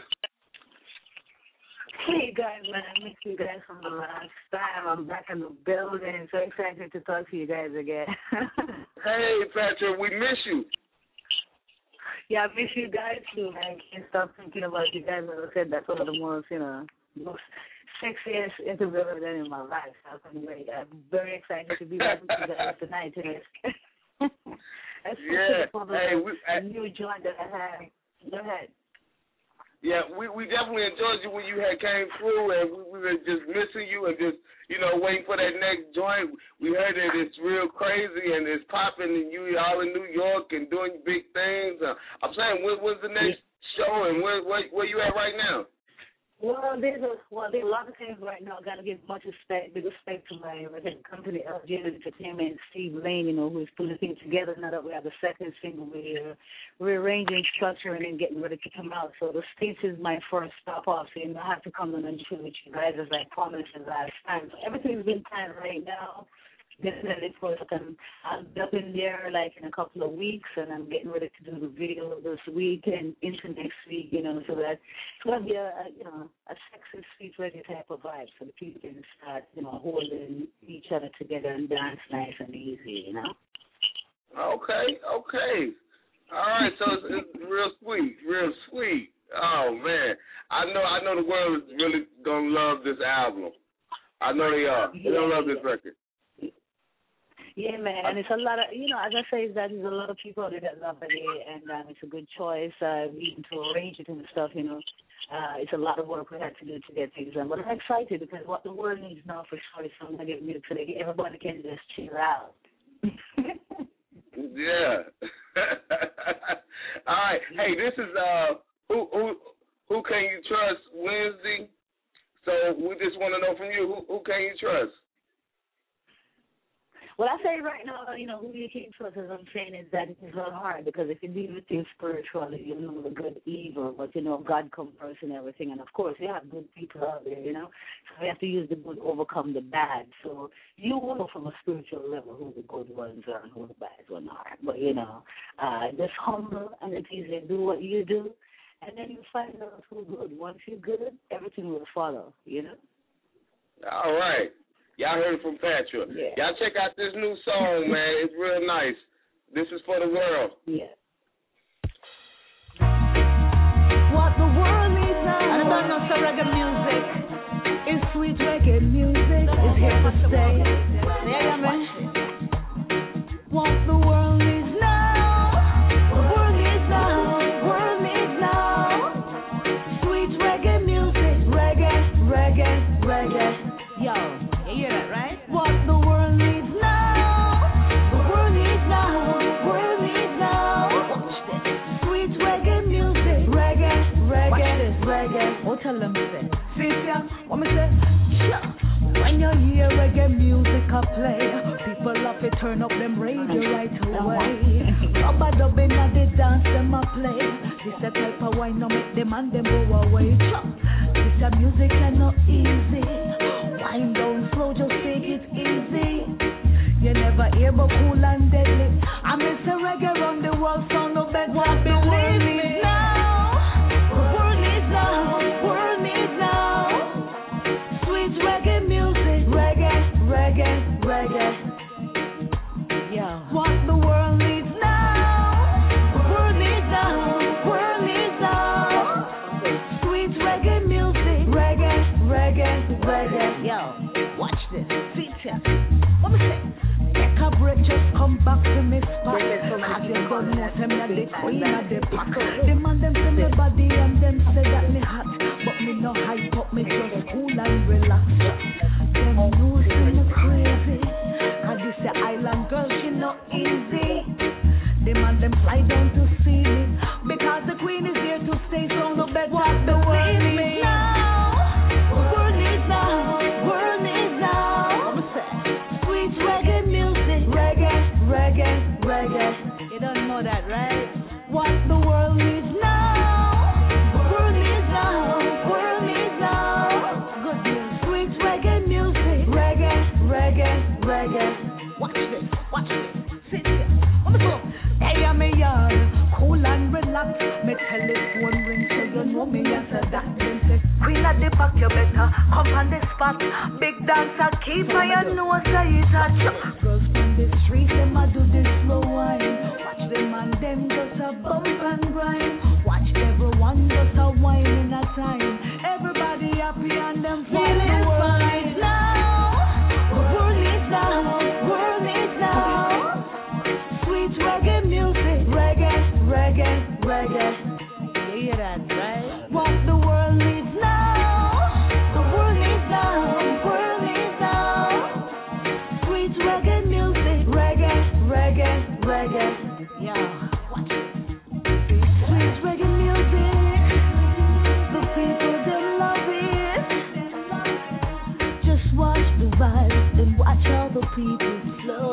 Hey, guys, man. I missed you guys from the last time. I'm back in the building. So excited to talk to you guys again. Hey, Patrick, we miss you. Yeah, I miss you guys too, man. Can't stop thinking about you guys. As I said, that's one of the most, most sexiest interviews I've done in my life. I'm very excited to be back with you guys tonight. That's a new joint that I had. Go ahead. Yeah, we definitely enjoyed you when you had came through, and we were just missing you and just, waiting for that next joint. We heard that it's real crazy and it's popping, and you all in New York and doing big things. I'm saying, when's the next show, and where you at right now? Well, there's a lot of things right now. Got to give big respect to my company, LG Entertainment, Steve Lane, who is putting things together now that we have the second single. We're rearranging, structuring, and getting ready to come out. So the States is my first stop off. So I have to come and chill with you guys as I promised the last time. So everything's been planned right now. Definitely, for I'll be up in there in a couple of weeks, and I'm getting ready to do the video this week and into next week. So that it's gonna be a sexy, sweet, ready type of vibe, so the people can start holding each other together and dance nice and easy. Okay. All right, so it's real sweet. Oh man, I know the world is really gonna love this album. I know they are. They're gonna love this record. Yeah, man, and it's a lot of, as I say, there's a lot of people that love it, and it's a good choice, even to arrange it and stuff, It's a lot of work we had to do to get things done, but I'm excited because what the world needs now for sure is some negative music so that everybody can just chill out. Yeah. All right. Hey, this is who can you trust Wednesday? So we just want to know from you, who can you trust? Well, I say right now, who you can trust, as I'm saying, is that it's not hard, because if you deal with things spiritually, you know the good, evil, but God comes first and everything, and of course, you have good people out there, so we have to use the good, overcome the bad. So you know from a spiritual level who the good ones are and who the bad ones are, but just humble and it's easy. Do what you do, and then you find out who's good. Once you're good, everything will follow. All right. Y'all heard it from Patrick. Yeah. Y'all check out this new song, man. It's real nice. This is for the world. Yeah. What the world needs now. And about no reggae music. It's sweet reggae music. It's here to stay. Yeah, man. What the world needs now. The world needs now. The world needs now. Sweet reggae music. Reggae. Yo. You hear that, right? What the world needs now. The world needs now. The world needs now. Sweet reggae music. Reggae. What tell them say? See, what me say? When you hear reggae music I play, people love to turn up them radio right away. Rubber dubbing at the dance them I play. This a type of wine no make them and them go away. This a music and not easy. wind down slow, just take it easy. You never hear but cool and deadly. I miss a reggae around the world, sound no better. What the world needs now. The world needs now. World needs now. Sweet reggae music. Reggae, reggae, reggae. Yeah. What the world needs now. The world needs now. World needs now. Sweet reggae music. Reggae, reggae, reggae. Yo, watch this. See tip. What me say? Take a break, just come back to me spot. I just don't know them that the queen of the pack. The man them say me body and them say that me hot, but me no hype up, me just cool and relax. Them know say me crazy, 'cause this the island girl, she not easy. The man them fly down to see me, because the queen is here to stay, so no better what the world needs now. The world needs now. World needs now. Sweet reggae music. Reggae, reggae, reggae. You don't know that, right? What the world needs now. The world needs now. World needs now. Good news. Sweet reggae music. Reggae, reggae, reggae. Watch this. Watch this. Sit here. Let me go. Hey, I'm a yard. Cool and relax. Me telephone ring so you know me answer that. Queen at the back, you better come on the spot. Big dancer, keep on your nose, say it a chop. Girls from the street, them a do the slow wine. Watch them and them just a bump and grind. Watch everyone just a wine in a time. Everybody happy and them feeling fine now. The world needs now. World needs now. Sweet reggae music. Reggae, reggae, reggae. You hear that, right? What the world needs now. The world needs now. World needs now. Sweet reggae music. Reggae, reggae, reggae. Yeah, watch it. Sweet reggae music. The people they love it. Just watch the vibes and watch all the people flow.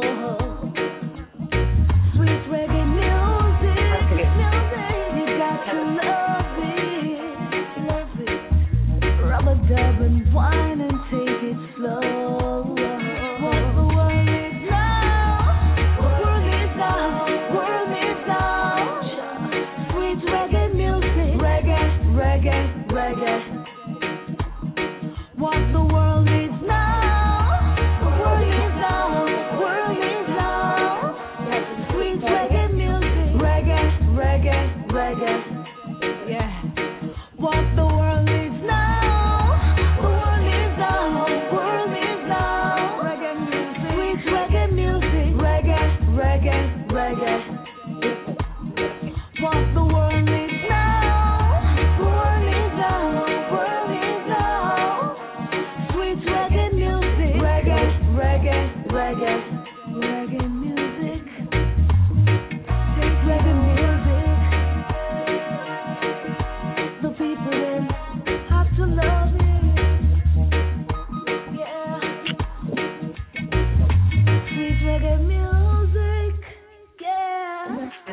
Sweet reggae music. You got to love it. Love it. Rubber dub and wine and take it slow. What the world needs now. The world needs now. World needs now. Sweet reggae music. Reggae, reggae, reggae. What the world needs now. The world needs now. World needs now. Sweet reggae music. Reggae, reggae, reggae. Yeah. What the world needs now. The world needs now. World needs now. Reggae music. Sweet reggae music. Reggae, reggae, reggae. What the world needs now. The world needs now. World needs now. Sweet reggae music. Reggae, reggae, reggae. Reggae music. Take reggae music. The people then have to love it. Yeah. Sweet reggae music. Yeah.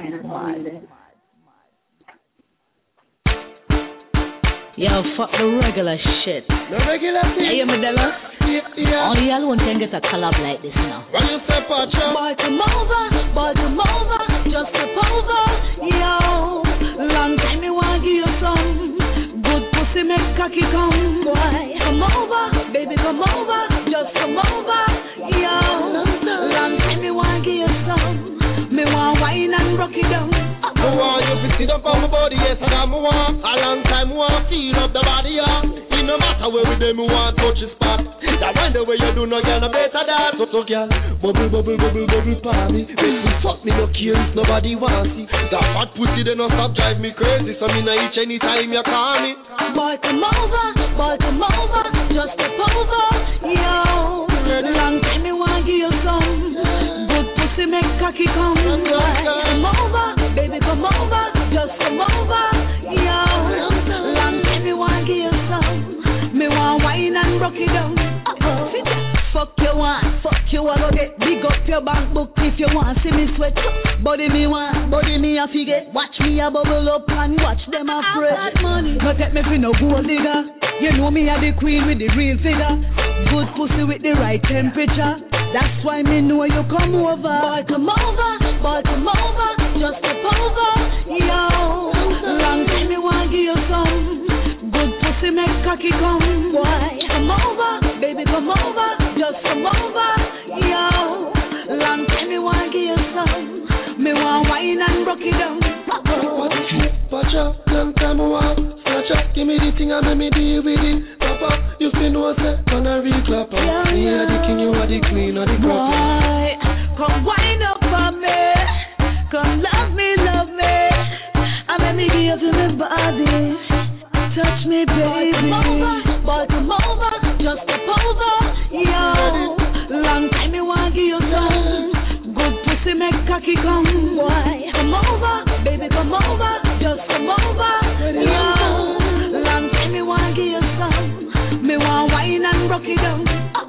Yo, fuck the regular shit. The regular thing? Hey, Medella. Yeah. Only y'all one can get a collab like this now. What you say, Pacha? Boy, come over, just step over, yo. Long time me want give you some good pussy, make cocky come. Boy, come over, baby, come over, just come over, yo. Long time me want give you some, me want wine and rock it down. I want you to sit up on my body, yes, and I want a long time, want feel up the body, yeah. It no matter where we do, me want touch the spot. That kind of way you do, no girl, no better than. So girl, bubble, bubble, bubble, bubble, party. Make me fuck me, no care if nobody wants see. That fat pussy, they no stop drive me crazy. So me no each anytime you call me. Boy, come over, just step over, yo. Long time me want give you some good pussy, make cocky come. Come over, baby, come over, just come over, yo. Long time me want give you some, me want wine and rock it down. Fuck you want, fuck you, I go get. Big up your bank book if you want see me sweat. Body me a forget. Watch me a bubble up and watch them a fret. That money, no take me for no gold digger. You know me a the queen with the real figure. Good pussy with the right temperature. That's why me know you come over. Boy, come over, just step over. Yo, long time me want give you some. Good pussy make cocky come. Boy, come over, baby, come over, just come over. Yo, long time me want give you some. Me want wine and rock it down. Watch out, long time I want. Snatch up, give me the thing and let me deal with it. Papa, you feel no set on a reclapper. Me are the king, you are the queen or the crapper. Boy, come wine up for me. Come love me. And let me give you to this body. Touch me, baby. Boy, come over, just step over. Yo, long time me want give you some. Good pussy make cocky come. Boy, come over, baby, come over, just come over. Yo, long time me want give you some. Me want wine and rock it down.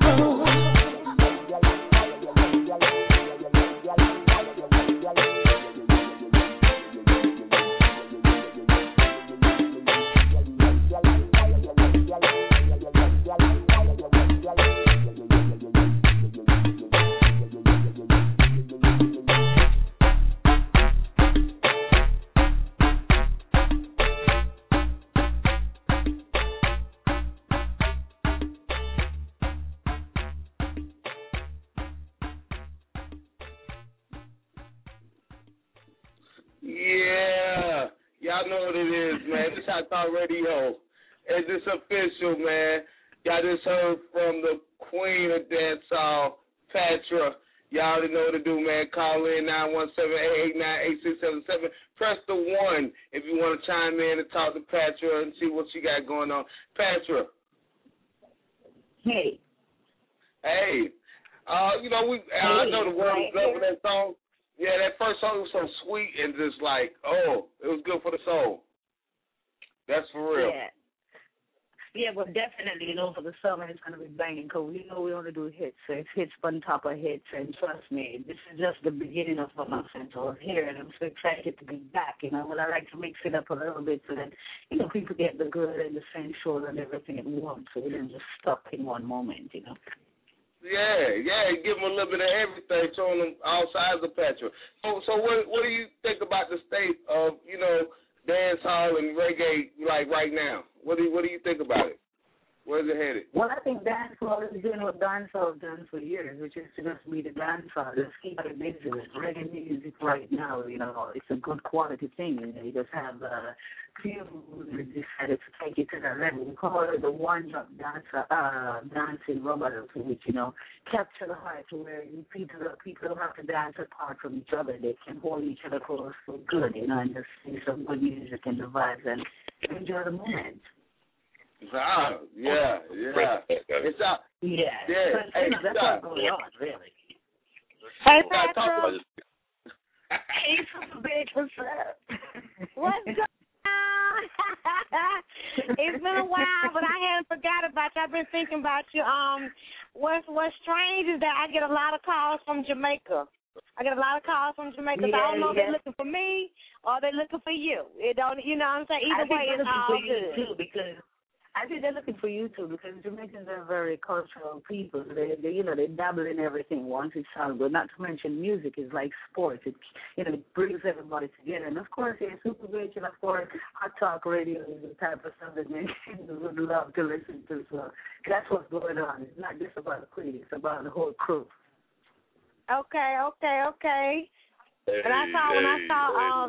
Yeah, y'all know what it is, man. This Hot Talk Radio. Is this official, man? Y'all just heard from the queen of dancehall, Patra. Y'all already know what to do, man. Call in 917-889-8677. Press the 1 if you want to chime in and talk to Patra and see what she got going on. Patra. Hey. Hey. I know the world is loving that song. Yeah, that first song was so sweet and just like, it was good for the soul. That's for real. Yeah, but definitely, for the summer it's going to be banging because we know we only do hits. So it's hits on top of hits, and trust me, this is just the beginning of what I'm saying. So here, and I'm so excited to be back. But I like to mix it up a little bit so that, people get the good and the sensual and everything at once, so we don't just stuck in one moment, Yeah, give them a little bit of everything, showing them all sides of Patra. So what do you think about the state of, dancehall and reggae like right now? What do you think about it? Where's it headed? Well, I think dancehall is doing what dancehall has done for years, which is to just be the dancehall. Just keep it busy with reggae music right now. It's a good quality thing. You just have few decided to take it to that level. We call it the one-drop dancing rubber, which capture the heart to where people don't have to dance apart from each other. They can hold each other close for good, and just see some good music and the vibes and enjoy the moment. Yeah. It's out. Yeah. Hey, that's what's going on, really. Hey, Patra. Hey, super bitch, what's up? What's going on? It's been a while, but I hadn't forgot about you. I've been thinking about you. What's strange is that I get a lot of calls from Jamaica. I get a lot of calls from Jamaica. So I don't know if they're looking for me or they're looking for you. It don't, you know what I'm saying? Either way, it's all good. Too, because I think they're looking for you too, because Jamaicans are very cultural people. They dabble in everything once it's all good. Not to mention music is like sports. It brings everybody together. And of course, Super Rich, and of course, Hot Talk Radio is the type of stuff that Jamaicans would love to listen to. So that's what's going on. It's not just about the queen; it's about the whole crew. Okay. Hey, and I saw.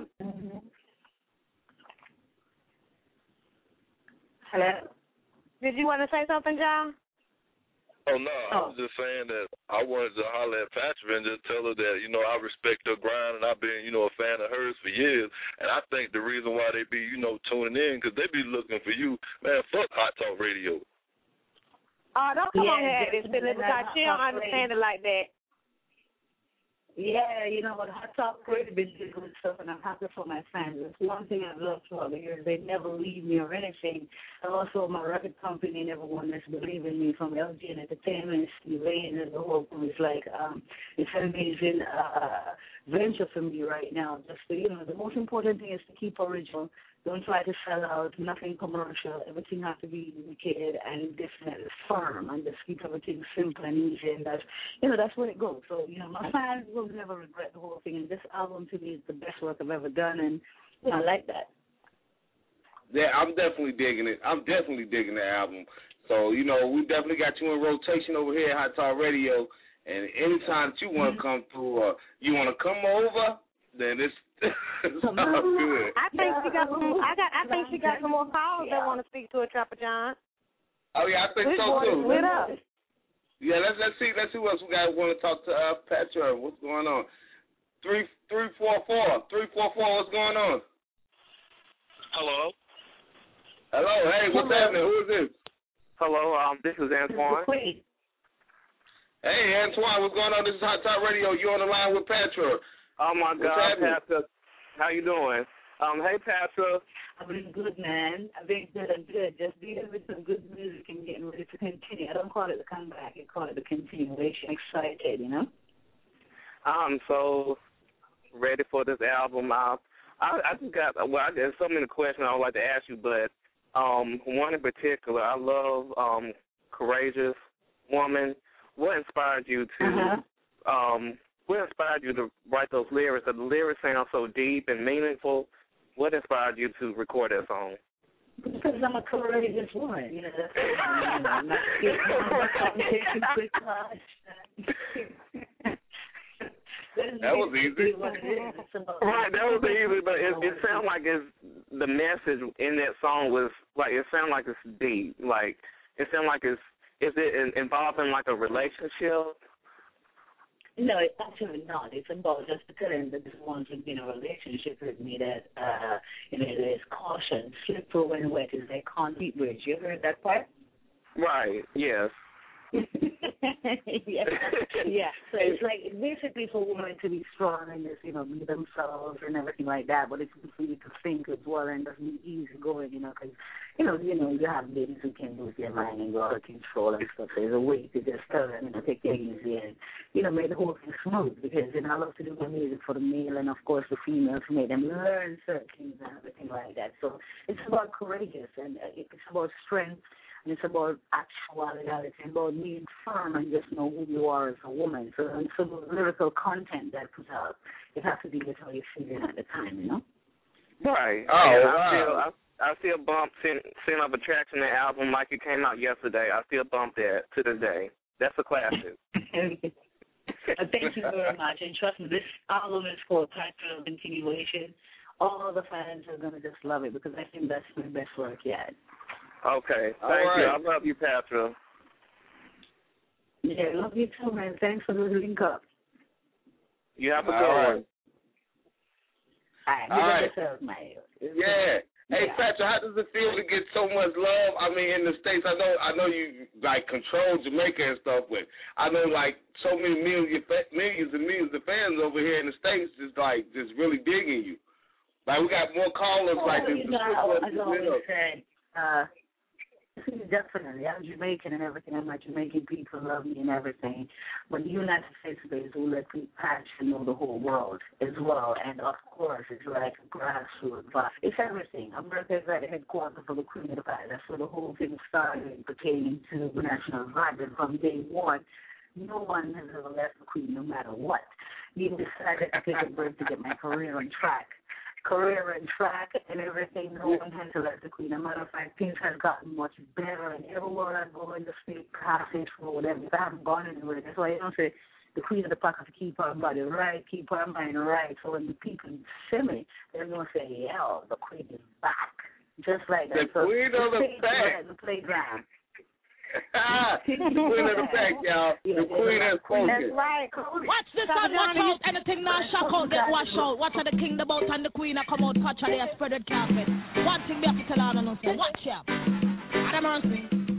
Hello? Did you want to say something, John? Oh, no, I was just saying that I wanted to holler at Patra and just tell her that, I respect her grind, and I've been, a fan of hers for years, and I think the reason why they be, tuning in, because they be looking for you, man, fuck Hot Talk Radio. Oh, don't come on here at this, because she don't understand it like that. Yeah, you know what, Hot Talk really been doing good stuff, and I'm happy for my fans. It's one thing I've loved throughout the years. They never leave me or anything. And also my record company and everyone that's believed in me, from LG and Entertainment, Steve Lane, and the whole group. It's like, it's an amazing venture for me right now. Just to, you know, the most important thing is to keep original. Don't try to sell out, nothing commercial. Everything has to be dedicated and definitely firm, and just keep everything simple and easy. And that's, you know, that's where it goes. So, you know, my fans will never regret the whole thing. And this album to me is the best work I've ever done, and you know, I like that. Yeah, I'm definitely digging it. I'm definitely digging the album. So, you know, we definitely got you in rotation over here at Hot Talk Radio. And anytime that you want to come through, you want to come over, then it's all good. I think she got some. I think she got some more callers that want to speak to her, Trapper John. Oh yeah, I think so too. Lit up. Yeah, let's see who else we got. Want to talk to Petra? What's going on? 344. What's going on? Hello. Hello. Hey, what's happening? Who is this? Hello. This is Antoine. Hey, Antoine, what's going on? This is Hot Talk Radio. You're on the line with Petra. Oh my God, Patra. How you doing? Hey, Patra. I've been good, man. I've been good and good. Just dealing with some good music and getting ready to continue. I don't call it the comeback. I call it the continuation. Excited, you know? I'm so ready for this album. I just got, well, there's so many questions I would like to ask you, but one in particular, I love Courageous Woman. What inspired you to what inspired you to write those lyrics? The lyrics sound so deep and meaningful. What inspired you to record that song? Because I'm a courageous woman. You know, that's I'm not taking quick That was easy. Right, that was easy, but it sounds like the message in that song was like, it sounds like it's deep. Like, it sounds like is it involving like a relationship? No, it's actually not. It's about just telling that this one to be in a relationship with me that, you know, there's caution. Slippery when wet is a concrete bridge. You heard that part? Right, yes. Yeah. So it's like basically for women to be strong and just, you know, be themselves and everything like that. But it's for you to think as well and just be easy going, you know, because you have ladies who can lose their mind and go out of control and stuff. So there's a way to just tell them, you know, take it easy and, you know, make the whole thing smooth. Because, you know, I love to do my music for the male and of course the female to make them learn certain things and everything like that. So it's about courageous and it's about strength. And it's about actuality. It's about being firm and just know who you are as a woman. So it's about lyrical content that comes out. It has to be with how you're feeling at the time, you know? Right. Oh, wow. I still bump Sin of Attraction, the album, like it came out yesterday. I still bump that to this day. That's a classic. Thank you very much. And trust me, this album is for a practical continuation. All the fans are going to just love it because I think that's my best work yet. Okay. Thank you. I love you, Patra. Yeah, love you too, man. Thanks for the link up. You have a good one. All right. Yeah. Hey, Patra, how does it feel to get so much love? I mean, in the States, I know you, like, control Jamaica and stuff, but I know, like, so many millions and millions of fans over here in the States just really digging you. Like, we got more callers like this. As I always said, definitely, I'm Jamaican and everything, and my Jamaican people love me and everything. But the United States is who let me patch and know the whole world as well. And of course, it's like a grassroots, but it's everything. America is at the headquarters of the Queen of the Palace. That's where the whole thing started pertaining to the national vibe. And from day one, no one has ever left the Queen, no matter what. Even decided to take a break to get my career on track. And everything, no one has to let the Queen. As a matter of fact, things have gotten much better, and everywhere I go in the state, passage, or whatever, if I haven't gone anywhere, that's why I don't say the Queen of the Pack has to keep her body right, keep her mind right. So when the people see me, they're going to say, yeah, the Queen is back. Just like that. The Queen of the Pack. The playground. The Queen of the Pack, y'all. The Queen has spoken. That's right. Watch this one, watch out. Anything now shock out, get washed out. Watch how the king, the boat, and the queen are come out, patch they are spreaded carpet. One thing we have to tell all of us, watch out. Adam Mercy.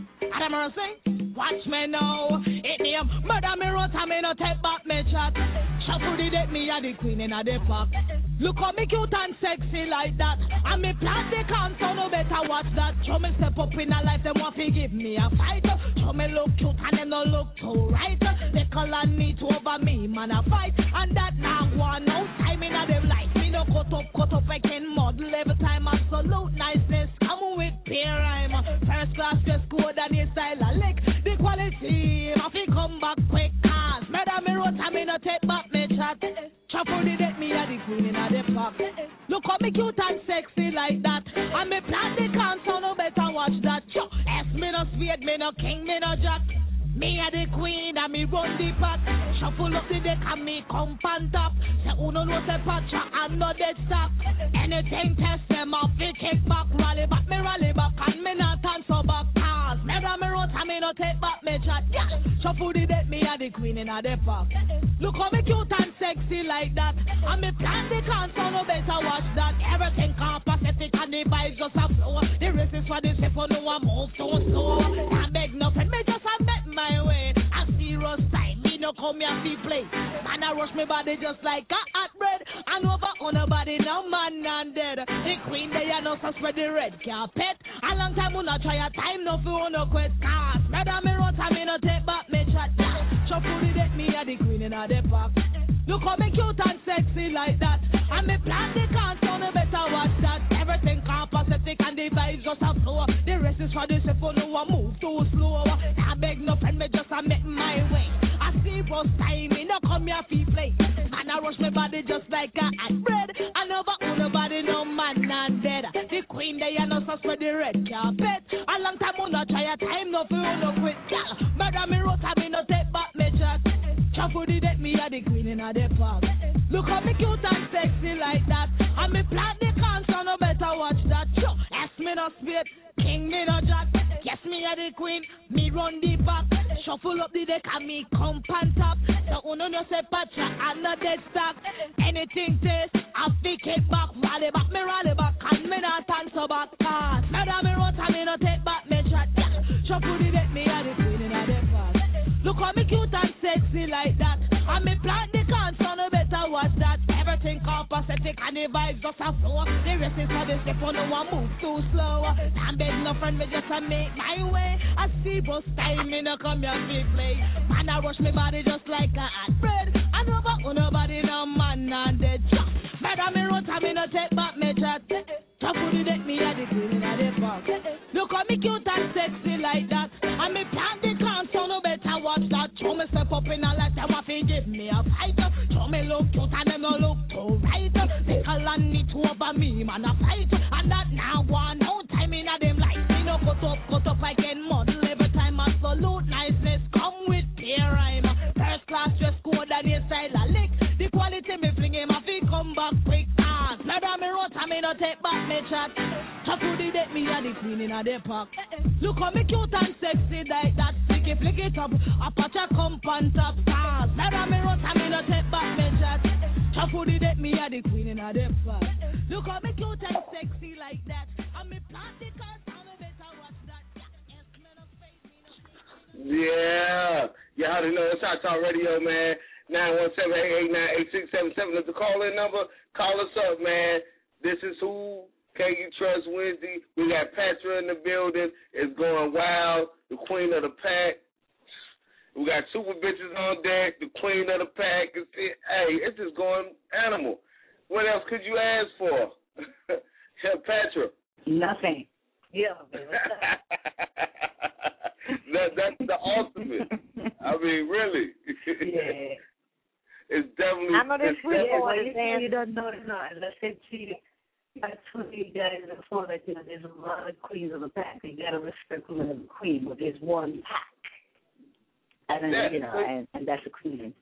Lord have mercy. Watch me now. It name murder me road, I me no take back me chat. Shuffle the deck, me a the queen in a the park. Look how me cute and sexy like that. And me plant the can, so no better watch that. Show me step up in a life, them want to give me a fight. Show me look cute and them no look too right. They call and need to over me, man a fight. And that now one no time in a them life. Me no cut up again model every time. Absolute niceness, come with peer rhyme. First class just good and your style a lick. The quality, I fi come back quick. Cause murder me road, I me no take back me chat. Shuffle the deck, me a the queen in a the park. Look how me cute and sexy like that. And me plant the can, so no better watch that. S me no spade, me no king, me no jack. Me a the queen and me run the pack. Shuffle up the deck and me come pan top. Say uno no say patcha and no dead stock. Anything test them off, we kick back. Rally back and me not turn so back. Cause never me road and me no take back me chat. Yeah. Shuffle the deck, me a the queen in a the park. Look how me cute and sexy like that. And me plant the can, so no better watch that. Everything calm, pacific and the vibes just a flow. The race is for the step on no one move too slow. Can't beg nothing, me just a bet my way. A serious time, me no come here to play. Man, I rush me body just like a hot bread. And over on a body, no man and dead. The queen, they are no so spread the red carpet. A long time, we not try a time, no fool, no quit. Cause, murder me road, I me no take back me chat. Shuffle the deck, me a the queen in a the park. Look how me cute and sexy like that. And me plant the can, so no better watch that. Everything calm, pacific and the vibes just a flow. The rest is for the ship, no one move too slow. I beg no friend, me just a make my way. I see bros time, me no come here fi play. And I rush my body just like a hot bread. And over on nobody, no man and dead. The queen, they are no so spread the red carpet. A long time, we not try a time, no fool, no quit. Murder me road, I me no take back me chat. Shuffle the deck, me a the queen in a the park. Look how me cute and sexy like that. And me plant the can, so no better watch that. Ask me no spit, king me no jack. Yes, me a the queen, me run the back. Shuffle up the deck and me come pan top. So uno no say patcha and no dead stock. Anything taste, I pick it back. Rally back, and me not turn so back. Cause murder me road, and me no take back me chat. Shuffle the deck, me a the queen in a the park. Look how me cute and sexy like that. And me plant the can, so no better watch that. Everything calm, pacific and the vibes just a flow. The rest is for the step, no one move too slow. Can't beg no friend, me just a make my way. I see bros time, me no come here to play. Man, I rush me body just like a hot bread. And over on nobody, no man and dead. Murder me road, and me no take back me chat. Top of the deck, me a the queen in a the park. Look how me cute and sexy like that. And me plant the can, so no better watch that. Show me step up in a life, them want to give me a fight. Show me look cute and them no look too right. They call and need to over me, man, a fight. And that now one, no time in a them life. Me no cut up again, model every time. Absolute niceness, come with peer rhyme. First class just code and your style a lick. The quality me fling him, I feel come back quick. Murder me road, I me no take back me chat. Shuffle the deck, me a the queen in a the park. Look how me cute and sexy like that. Flick it up, a patch a come pan top. Cause murder me road, I me no take back me chat. Shuffle the deck, me a the queen in a the park. Look how me cute and sexy like that. And me plant the car, so no better watch that. Yeah, you already know it's Hot Talk Radio, man. 917-889-8677 is the call-in number. Call us up, man. This is Who Can You Trust Wednesday. We got Patra in the building. It's going wild. The queen of the pack. We got super bitches on deck. The queen of the pack. Hey, it's just going animal. What else could you ask for? Patra. Nothing. Yeah. That's the ultimate. I mean, really. Yeah. It's definitely. I know this you don't know it not. Let's say to you, I told you guys before that there's a lot of queens of the pack. You gotta respect women of the queen, but there's one pack. And and that's a queen.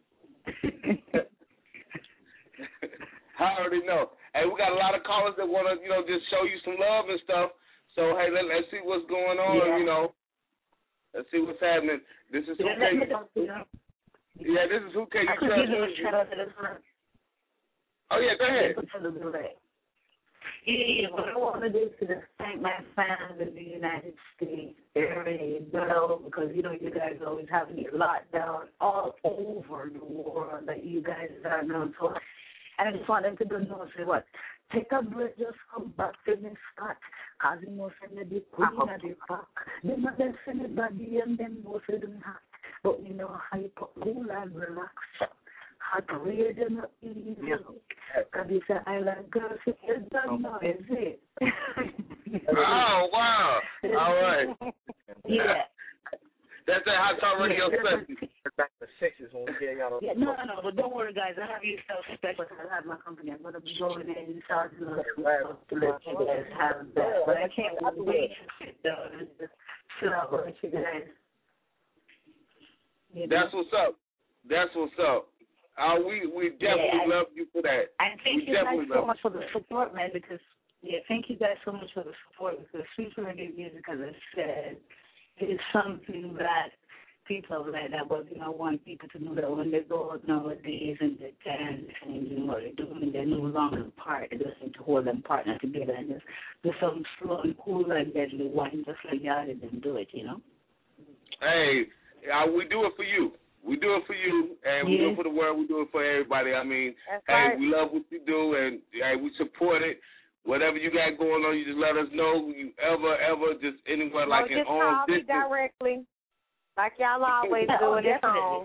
I already know. Hey, we got a lot of callers that want to, just show you some love and stuff. So hey, let's see what's going on. Yeah. Let's see what's happening. This is Who Can You Trust. Yeah, this is Who Can You Trust. Oh yeah, go ahead. Yeah, what I want to do is just thank my fans in the United States, area, because, you know, you guys always have me locked down all over the world that you guys are known for. And I just want them to know, say what, take a break, just come back to me, Scott, because you know, send me the queen of the pack. They not them send it body and them go for them hot. But you know how you put cool and relax. Hot rate and not easy. Because it's an island girl, so you don't know, is it? Oh, wow. All right. Yeah. That's that Hot Talk Radio special. Back to sixes when we get y'all. Yeah, no, but don't worry, guys. I have you self-respect. I have my company. I'm going to be going in and start to let you guys have that. But I can't wait to sit down and just sit out with you guys. You know? That's what's up. That's what's up. We definitely love you for that. And thank you guys so much for the support, man, because, thank you guys so much for the support, because Sweet Reggae Music, as I said, is something that people like that, but you know, I want people to know that when they go out nowadays and they dance and you know what they're doing, they're no longer apart. They just need to hold them partner together and just do something slow and cool and deadly wine, just like y'all didn't do it, you know? Hey, we do it for you. We do it for you, and we do it for the world. We do it for everybody. I mean, we love what you do, and we support it. Whatever you got going on, you just let us know. You ever just anywhere like in on distance. Just call me directly, like y'all always do in this home.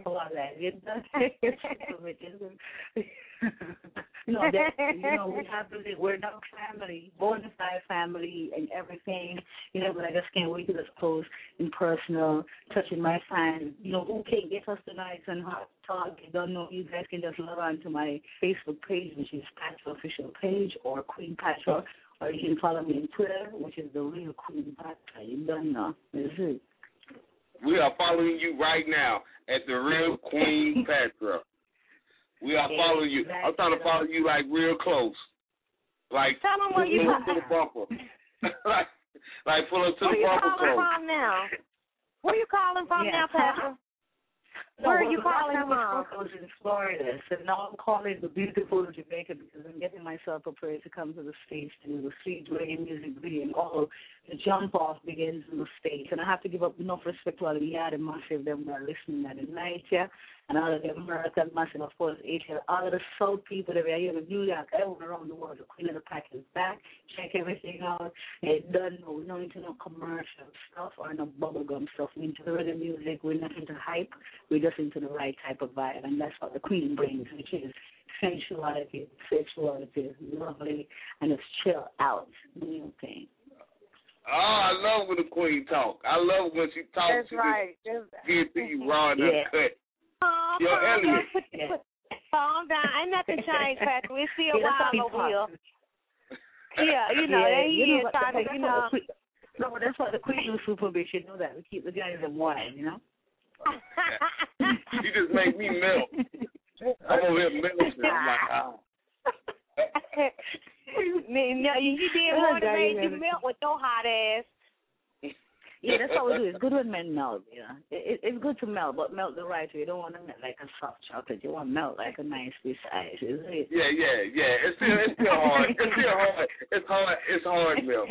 We have to live. We're now family, bona fide family, and everything. You know, but I just can't wait to just post in personal, touching my fans. You know, who can get us tonight and hot talk? You don't know. You guys can just log on to my Facebook page, which is Patra Official Page, or Queen Patra, or you can follow me on Twitter, which is The Real Queen Patra. You don't know. This is it. We are following you right now at The Real Queen Patra. We are following you. I'm trying to follow you like real close. Like tell them where you pull up to the bumper. like pull up to the bumper close. Where you calling from now? Where you calling from now, Patra? Where are you calling from? I was in Florida, so now I'm calling the beautiful Jamaica because I'm getting myself prepared to come to the States to do the Sweet Reggae Music video. And all the jump off begins in the States. And I have to give up enough respect to all the Yard and Massive them who are listening at the night, and all of the American Massive, of course, Asia, all of the South people that are here in New York, everyone around the world. The Queen of the Pack is back. Check everything out. It doesn't know. We're not into no commercial stuff or no bubblegum stuff. We're into the reggae music. We're not into hype. We're just into the right type of vibe, and that's what the Queen brings, which is sensuality, sexuality, lovely, and just chill out, new thing. Oh, I love when the Queen talk. I love when she talks. That's right. Give it to you raw and uncut. Oh, Yo, Elliot. Calm down. Ain't nothing changed, Patrick. We're still wild over here. Yeah, you know, he is trying to, you know. No, but that's what the Queen was super bitch. You know that. We keep the guys in wine, you know? You just make me melt. I'm over here melting. I'm like, oh. No, you did more to make you melt with your hot ass. Yeah, that's what we do. It's good when men melt, It's good to melt, but melt the right way. You don't want to melt like a soft chocolate. You want to melt like a nice piece of ice, isn't it? Yeah. It's still hard. It's hard milk.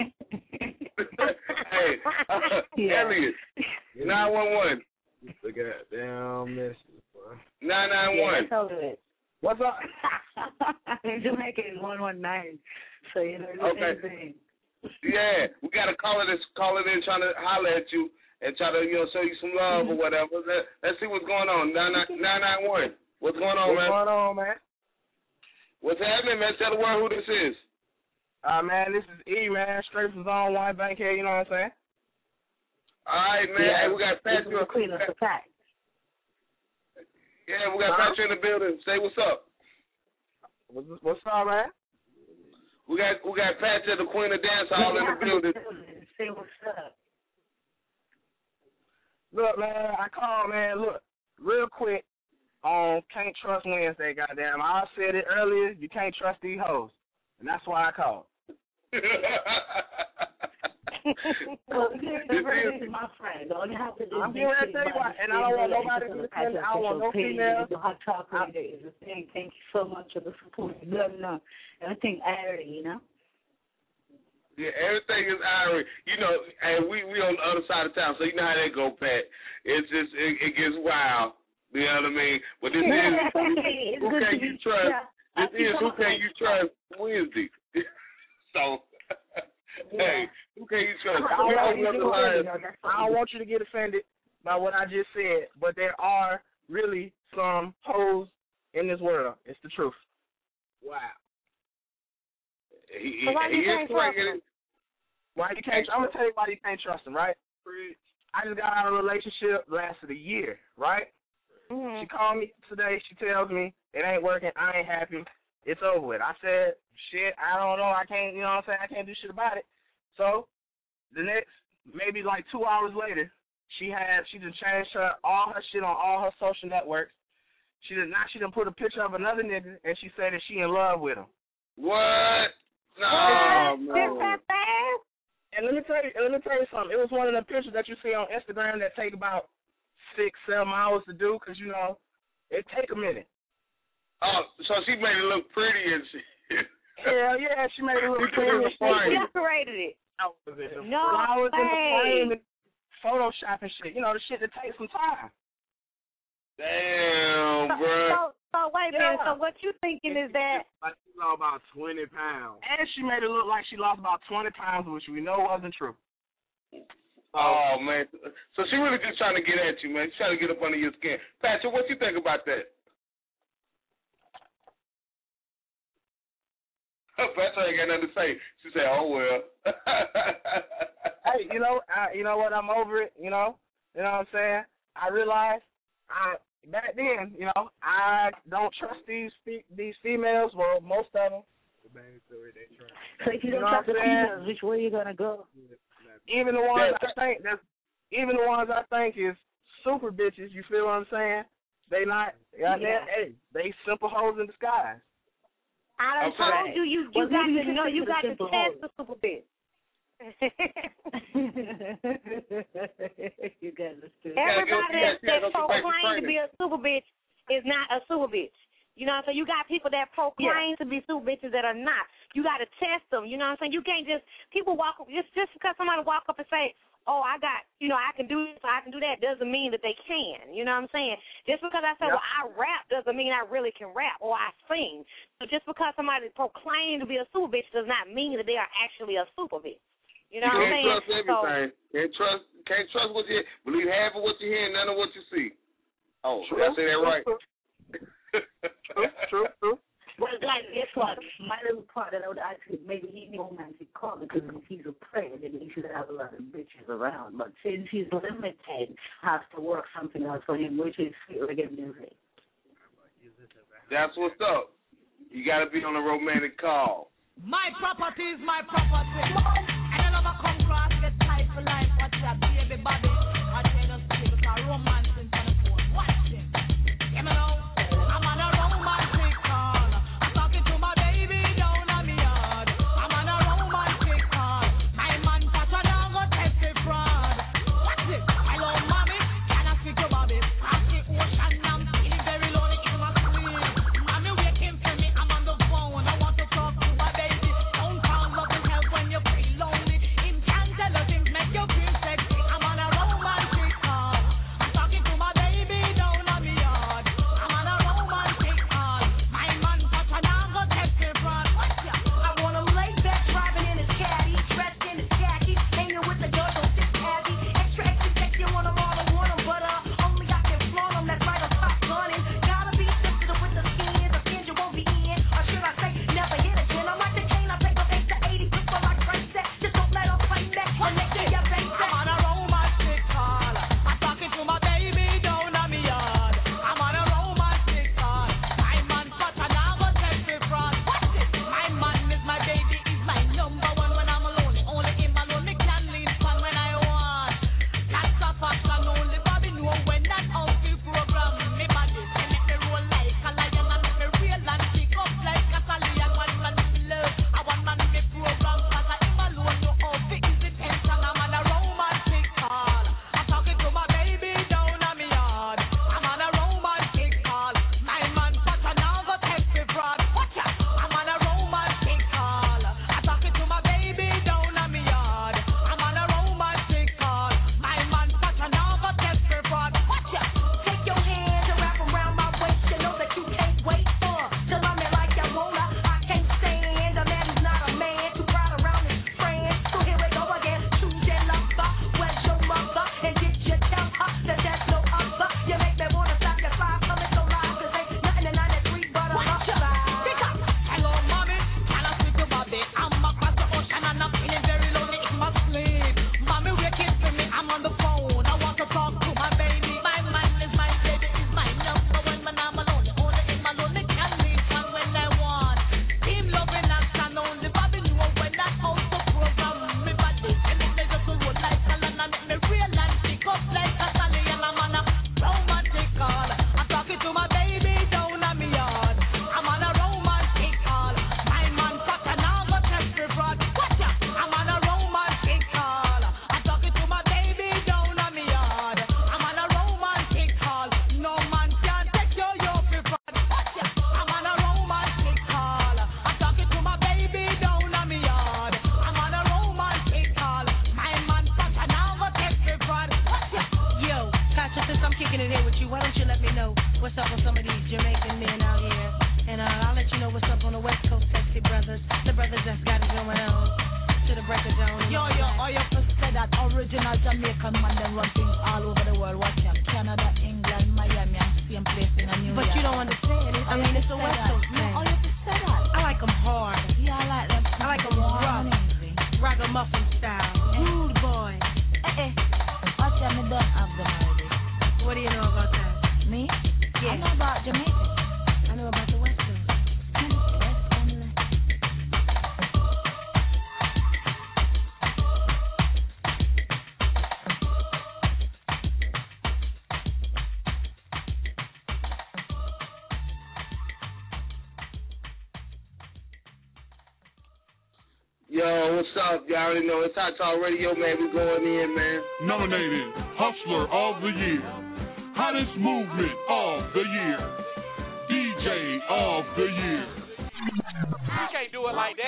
Hey, Elliot, 911. The goddamn message, boy. 991. Yeah, what's up? Jamaica is 119. So you know the same thing. Yeah, we got a caller that's calling in trying to holler at you and try to, show you some love or whatever. Let's see what's going on. 991. What's going on, man? What's going on, man? What's happening, man? Tell the world who this is. Man, this is E, man. Straight from Zone 1 Bankhead, you know what I'm saying? All right, man. Yeah, hey, we got Patrick. The Queen of the Pack. Yeah, we got Patrick in the building. Say what's up. What's up, man? We got Patrick, the Queen of Dance, all in the building. Say what's up. Look, man, I called, man. Look, real quick on Can't Trust Wednesday, goddamn. I said it earlier. You can't trust these hoes, and that's why I called. Well, this is my friend. All you have to do I'm getting ready to tell you what, and I don't want nobody to listen. I don't want no females. The Hot Talk Radio is a thing. Thank you so much for the support. You don't know. Everything airy, you know? Yeah, everything is Irie. You know, and we on the other side of town, so you know how that go, Pat. It's just it gets wild. You know what I mean? But this is who can you trust? This is who can you trust Wednesday. So hey, who can you trust? I don't want you to get offended by what I just said, but there are really some hoes in this world. It's the truth. Wow. He is correct. Why you can't? I'm gonna tell you why you can't trust him, right? I just got out of a relationship, lasted a year, right? Mm-hmm. She called me today. She tells me it ain't working. I ain't happy. It's over with. I said, shit, I don't know. I can't. You know what I'm saying? I can't do shit about it. So the next, maybe like 2 hours later, she just changed all her shit on all her social networks. She done put a picture of another nigga, and she said that she in love with him. What? No, man. And let me tell you something. It was one of the pictures that you see on Instagram that take about 6-7 hours to do, because you know it take a minute. Oh, so she made it look pretty and shit. Hell yeah, she made it look pretty. She decorated it. No flowers in the frame and Photoshop and shit. You know the shit that takes some time. Damn, bro. So wait a minute. So what you thinking is that? Like she lost about 20 pounds. And she made it look like she lost about 20 pounds, which we know wasn't true. Oh, man. So she really just trying to get at you, man. She's trying to get up under your skin. Patrick, what you think about that? Patrick ain't got nothing to say. She said, oh, well. Hey, you know what? I'm over it, you know? You know what I'm saying? I realized back then, you know, I don't trust these females. Well, most of them. So if you don't trust the females, which way you gonna go? Even the ones I think is super bitches. You feel what I'm saying? They not. Hey, they simple hoes in disguise. I done told you. You got to know. You got to test the super bitch. You guys are stupid. Everybody that proclaims to be a super bitch is not a super bitch. You know what I'm saying? You got people that proclaim to be super bitches that are not. You got to test them. You know what I'm saying? You can't just, people walk up, just because somebody walk up and say, oh, I can do this or I can do that, doesn't mean that they can. You know what I'm saying? Just because I say, well, I rap doesn't mean I really can rap or I sing. So just because somebody proclaims to be a super bitch does not mean that they are actually a super bitch. You know what I'm saying? Can't trust everything. Can't trust what you hear. Believe half of what you hear and none of what you see. Oh, did I say that right? True. Well, like, guess what? My little part that I would actually maybe he romantic call because if he's a player, then he should have a lot of bitches around. But since he's limited, has to work something else for him, which is reggae music. That's what's up. You got to be on a romantic call. My property is my property. And I never come across get tight for life. Watch that baby body. I tell us because romance in front of phone. Watch it. Give me now. I'm on a romantic call. I'm talking to my baby down on me yard. I'm on a romantic call. My man Pasha down go test the fraud. Watch it. Hello, mommy. Can I speak to Bobby? Ask the ocean. I'm feeling very lonely in my sleep. Mommy waiting for me. I'm on the phone. I want to talk to my baby. Don't call love and help when you feel lonely. Him can tell you things make you feel sexy. I'm on a romantic call. I'm talking brothers. The brothers just got it going on. To the break of dawn. Yo, all you have to say that original Jamaican man, them run things all over the world. Watch them. Canada, England, Miami, and same place in New York. But you don't understand it. I mean, it's a West Coast thing. All you have to say that. I like them hard. Yeah, I like them. I like them rough. Ragamuffin style. Rude boy. Watch them, me don't have them already. What do you know about that? Me? Yeah. I know about Jamaica. I know about the West Coast. Yo, what's up? Y'all already know it's Hot Talk Radio, man. We going in, man. Nominated Hustler of the Year, Hottest Movement of the Year, DJ of the Year. You can't do it like that.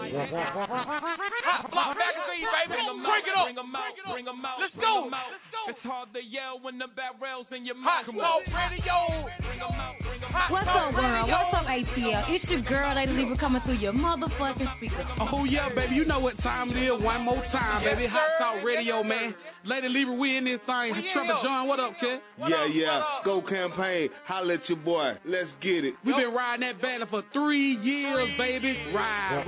Hot Block Magazine, baby. Bring it up. Bring them out. Let's go. It's hard to yell when the barrel's in your mouth. Hot Talk Radio. Bring them out. What's up, world? What's up, ATL? It's your girl, Lady Libra, coming through your motherfucking speakers. Oh, yeah, baby. You know what time it is. One more time, baby. Hot Talk Radio, man. Lady Libra, we in this thing. Trevor John, what up, kid? Yeah. Go campaign. Holla at your boy. Let's get it. We've been riding that banner for 3 years, baby. Ride.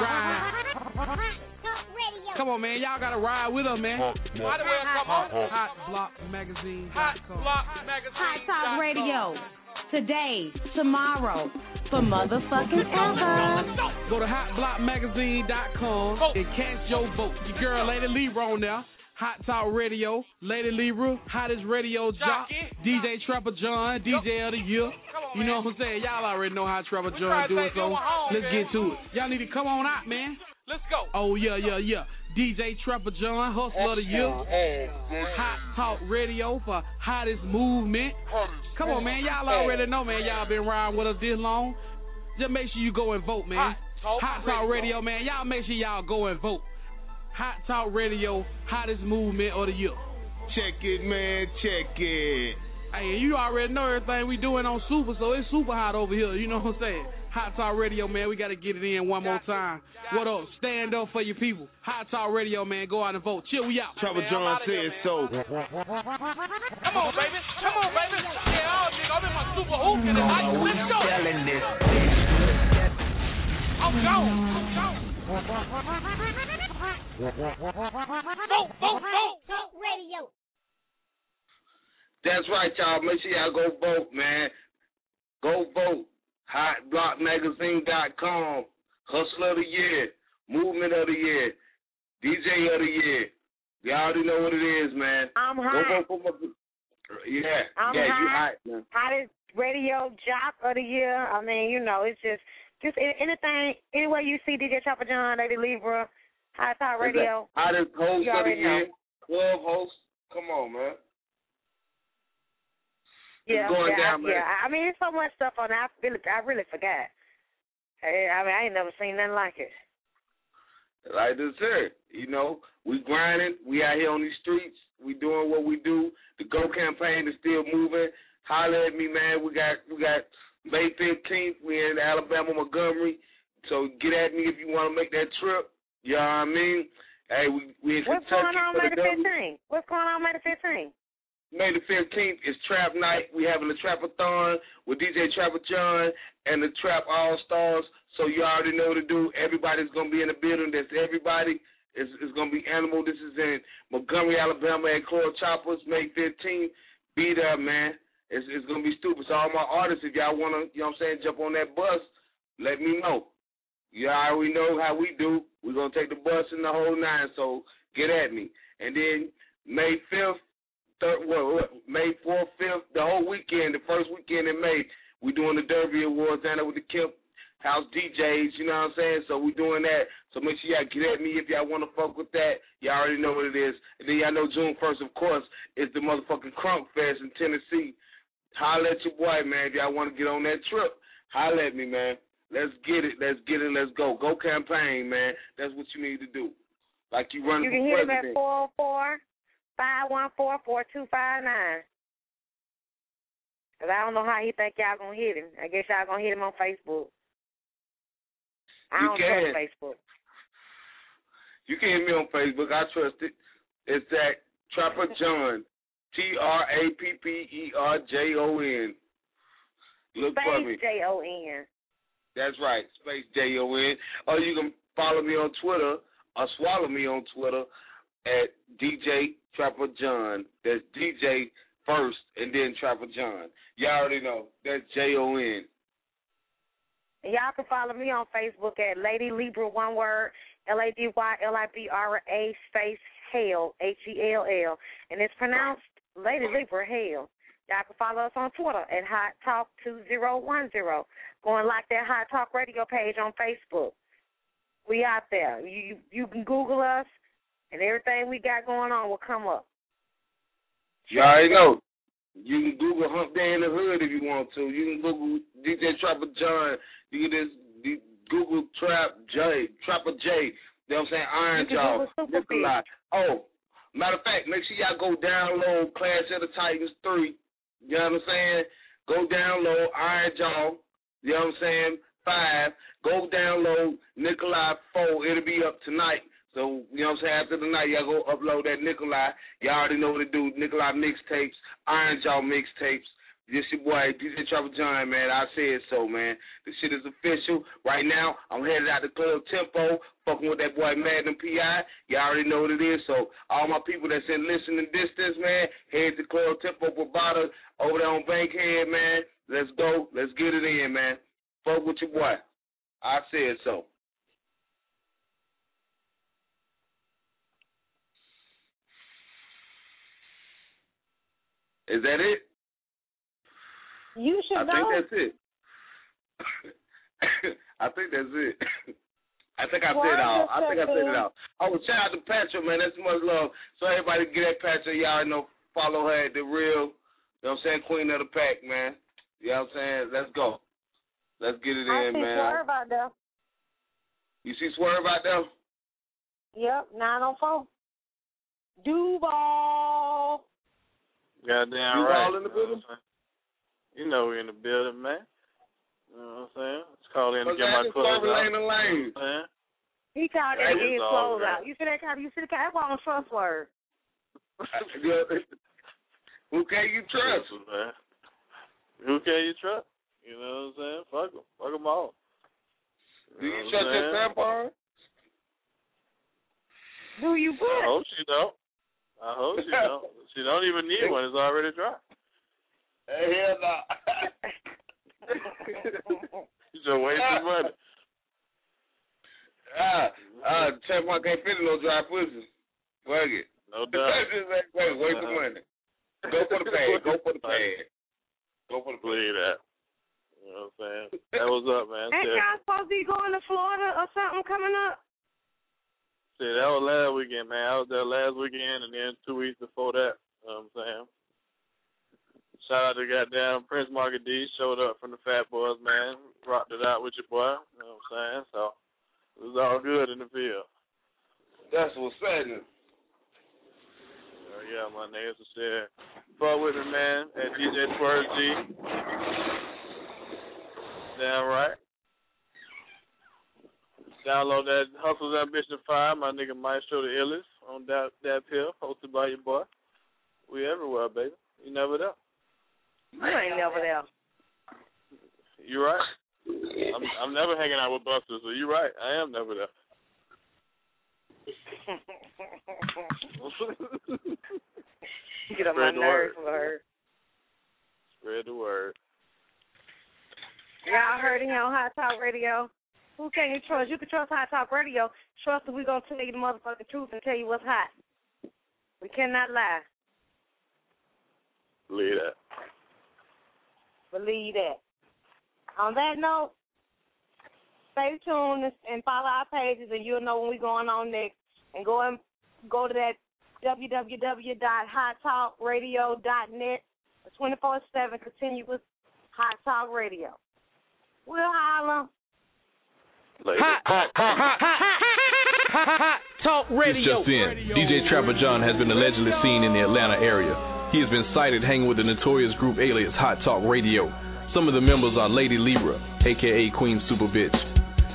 Come on, man. Y'all got to ride with us, man. By the way, come on. Hot Block Magazine. Hot Block Magazine. Hot Talk Radio. Today, tomorrow, for motherfucking ever. Go to hotblockmagazine.com and cast your vote. Your girl, Lady Libra, on there. Hot Talk Radio, Lady Libra, hottest radio jock, DJ Trapper John, DJ of the Year. You know what I'm saying? Y'all already know how Trapper John do it, so let's get to it. Y'all need to come on out, man. Let's go. Oh, yeah. DJ Trapper John, Hustler of the Year. Hot Talk Radio for hottest movement. Come on, man. Y'all already know, man. Y'all been riding with us this long. Just make sure you go and vote, man. Hot Talk Radio, man. Y'all make sure y'all go and vote. Hot Talk Radio, hottest movement of the year. Check it, man. Check it. Hey, you already know everything we doing on Super, so it's super hot over here. You know what I'm saying? Hot Talk Radio, man. We got to get it in one more time. What up? Stand up for your people. Hot Talk Radio, man. Go out and vote. Chill, we out. Trevor John said so. Come on, baby. Yeah, I'm in my super hoop tonight. Let's go. I'm gone. Vote. Talk Radio. That's right, y'all. Make sure y'all go vote, man. Go vote. HotBlockMagazine.com. Hustler of the Year. Movement of the Year. DJ of the Year. You already know what it is, man. I'm hot. Go vote for my... Yeah. I'm you hot. hot, man. Hottest radio jock of the year. I mean, you know, it's just anything, anywhere you see DJ Trapper John, Lady Libra, Hot Talk Radio. Hottest host you of the already year. know. Club host. Come on, man. Yeah, going down, man. I mean, there's so much stuff on there. I really forgot. I mean, I ain't never seen nothing like it. Like this here, you know, we grinding. We out here on these streets. We doing what we do. The Go campaign is still moving. Holler at me, man. We got May 15th. We in Alabama, Montgomery. So get at me if you want to make that trip. You know what I mean? Hey, we in What's Kentucky going on for May the the W. 15th? What's going on May the 15th? May the 15th is Trap Night. We having the Trap-a-thon with DJ Trapper John and the Trap All-Stars. So you already know what to do. Everybody's going to be in the building. That's everybody. It's going to be Animal. This is in Montgomery, Alabama at Cloyd Choppers, May 15th. Be there, man. It's going to be stupid. So all my artists, if y'all want to, you know what I'm saying, jump on that bus, let me know. You already know how we do. We're going to take the bus and the whole nine, so get at me. And then May 5th, May 4th, 5th, the whole weekend, the first weekend in May, we doing the Derby Awards down there with the Kemp House DJs, you know what I'm saying? So we doing that. So make sure y'all get at me if y'all want to fuck with that. Y'all already know what it is. And then y'all know June 1st, of course, is the motherfucking Crunk Fest in Tennessee. Holler at your boy, man, if y'all want to get on that trip. Holler at me, man. Let's get it. Let's go. Go campaign, man. That's what you need to do. Like you running for president. You can hit him at 404-514-4259. Because I don't know how he think y'all going to hit him. I guess y'all going to hit him on Facebook. I don't trust Facebook. You can hit me on Facebook. I trust it. It's that Trapper John, TRAPPERJON. Look for me. J-O-N. That's right, space J-O-N. Or you can follow me on Twitter or swallow me on Twitter at DJ Trapper John. That's DJ first and then Trapper John. Y'all already know. That's J-O-N. Y'all can follow me on Facebook at Lady Libra, one word, LADYLIBRA space Hell, Hell, and it's pronounced Lady Libra Hell. Y'all can follow us on Twitter at Hot Talk 2010. Go and like that Hot Talk Radio page on Facebook. We out there. You can Google us, and everything we got going on will come up. You already know. You can Google Hump Day in the Hood if you want to. You can Google DJ Trapper John. You can just Google Trapper J. You know what I'm saying? Iron Jaw. Nikolai. Oh, matter of fact, make sure y'all go download Clash of the Titans 3. You know what I'm saying? Go download Iron Jaw. You know what I'm saying? 5. Go download Nikolai 4. It'll be up tonight. So, you know what I'm saying? After the night, y'all go upload that Nikolai. Y'all already know what to do. Nikolai mixtapes, Iron Jaw mixtapes. This your boy, DJ Trapper John, man. I said so, man. This shit is official. Right now, I'm headed out to Club Tempo, fucking with that boy Magnum P.I. Y'all already know what it is. So, all my people that's in listening distance, man, head to Club Tempo Bravado over there on Bankhead, man. Let's go. Let's get it in, man. Fuck with your boy. I said so. Is that it? You should know. I think that's it. I think that's it. I think I said it all. Oh, shout out to Patrick, man. That's much love. So everybody get that Patrick. Y'all know, follow her at The Real, you know what I'm saying, Queen of the Pack, man. You know what I'm saying? Let's go. Let's get it in, man. I see Swerve out there. You see Swerve out there? Yep, 904. Duval. Goddamn Duval right. in the building? You know we're in the building, man. You know what I'm saying? Let's call in to But get my clothes out. Lane to lane. He called in to get his clothes right. out. You see that guy? That's why I don't trust Swerve. Who can you trust? Man. Who can you trust? You know what I'm saying? Fuck them. Fuck them all. Do you trust your tampon? Do you put? I hope she don't. She don't even need one. It's already dry. Hell no. You just wasting money. Tampon can't fit in no dry pussy. Fuck it. No doubt. Waste the money. Go for the pad. Go for the pad. Believe that. You know what I'm saying? That was up, man. Ain't y'all supposed to be going to Florida or something coming up? See, that was last weekend, man. I was there last weekend and then 2 weeks before that. You know what I'm saying? Shout out to goddamn Prince Market D. Showed up from the Fat Boys, man. Rocked it out with your boy. You know what I'm saying? So, it was all good in the field. That's what's happening. Yeah, my niggas are shit. Fuck with me, man, at DJ Swerve G. Damn right. Download that Hustle's Ambition 5, my nigga Maestro the Illest on that pill, hosted by your boy. We everywhere, baby. You never there. You ain't never there. You right. I'm never hanging out with busters, so you right. I am never there. Get on my nerves for her. Spread the word. Y'all heard him on Hot Talk Radio. Who can you trust? You can trust Hot Talk Radio. Trust that we're going to tell you the motherfucking truth and tell you what's hot. We cannot lie. Believe that. Believe that. On that note, stay tuned and follow our pages, and you'll know when we're going on next. And go to that www.hottalkradio.net, 24/7 continuous Hot Talk Radio. We'll holler. Hot Talk Radio. This just in. DJ Trapper John has been allegedly seen in the Atlanta area. He has been sighted hanging with the notorious group alias Hot Talk Radio. Some of the members are Lady Libra, a.k.a. Queen Super Bitch,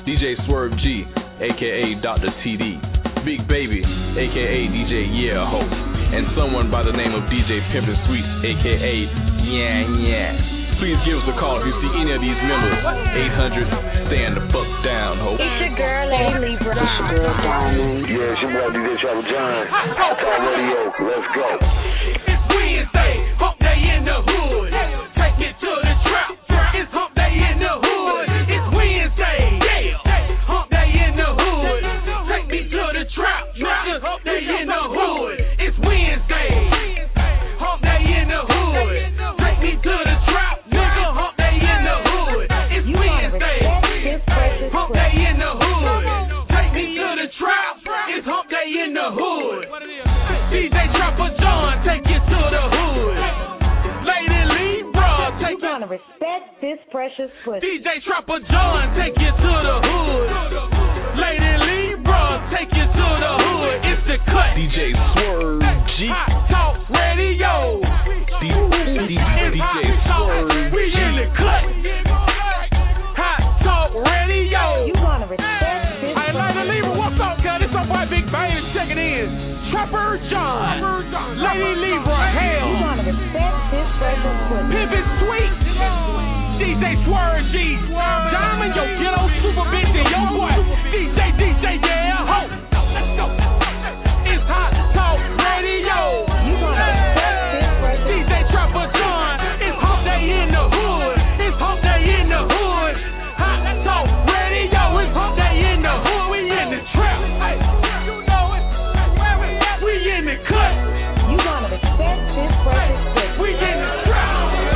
DJ Swerve G, a.k.a. Dr. TD, Big Baby, a.k.a. DJ Yeah Ho, and someone by the name of DJ Pimpin' Sweet, a.k.a. Yeah Yeah. Please give us a call if you see any of these members. 800, stand the fuck down, ho. It's your girl, Lady Libra. It's your girl, Diamond. Yeah, it's your boy DJ Trapper John. Hot Talk Radio, let's go. It's Wednesday, hump day in the hood. Take me to the trap. It's hump day in the hood. It's Wednesday, yeah. Hump day in the hood. Take me to the trap. Hump day in the hood. It's Wednesday, hump day in the hood. Take me to the trap. Hump day in the hood. It's Wednesday, hump day in the hood. Take me to the trap. It's hump day in the hood. DJ Trapper John, take you to the hood. Lady Libra, take you. Gonna respect this precious pussy. DJ Trapper John, take you to the hood. Lady Libra, take you to the hood. It's the cut. DJ Swerve G. Hot Talk Radio. DJ Swerve We in the cut. Hot Talk Radio. You gonna respect this. Hey, Lady Libra, what's up, girl? It's our boy Big Bang checking in. Trapper John. Lady Libra, hell. You gonna respect this precious pussy. Pimpin' Sweet. DJ Swerve G. Diamond, yo, ghetto super bitch, and yo boy. DJ, yeah, ho. Let's go. It's Hot Talk Radio. You gonna respect this precious DJ Trapper John. It's hump day in the hood. It's hump day in the hood. Hot Talk Radio. It's hump day in the hood. We in the trap. Hey, you know it. We in the cut. You gonna respect this precious pussy. We in the trap.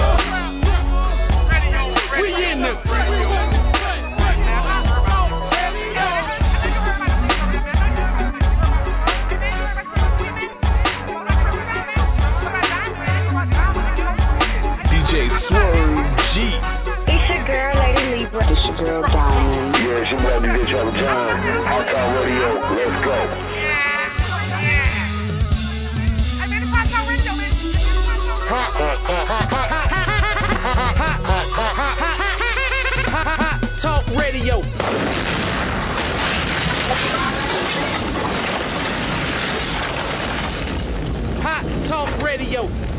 We in the DJ Swerve G. It's your girl, Lady Libra. It's your girl, Diamond. Yeah, it's your boy DJ Trapper John. Hot Talk Radio, let's go. Talk Radio. Hot Talk Radio.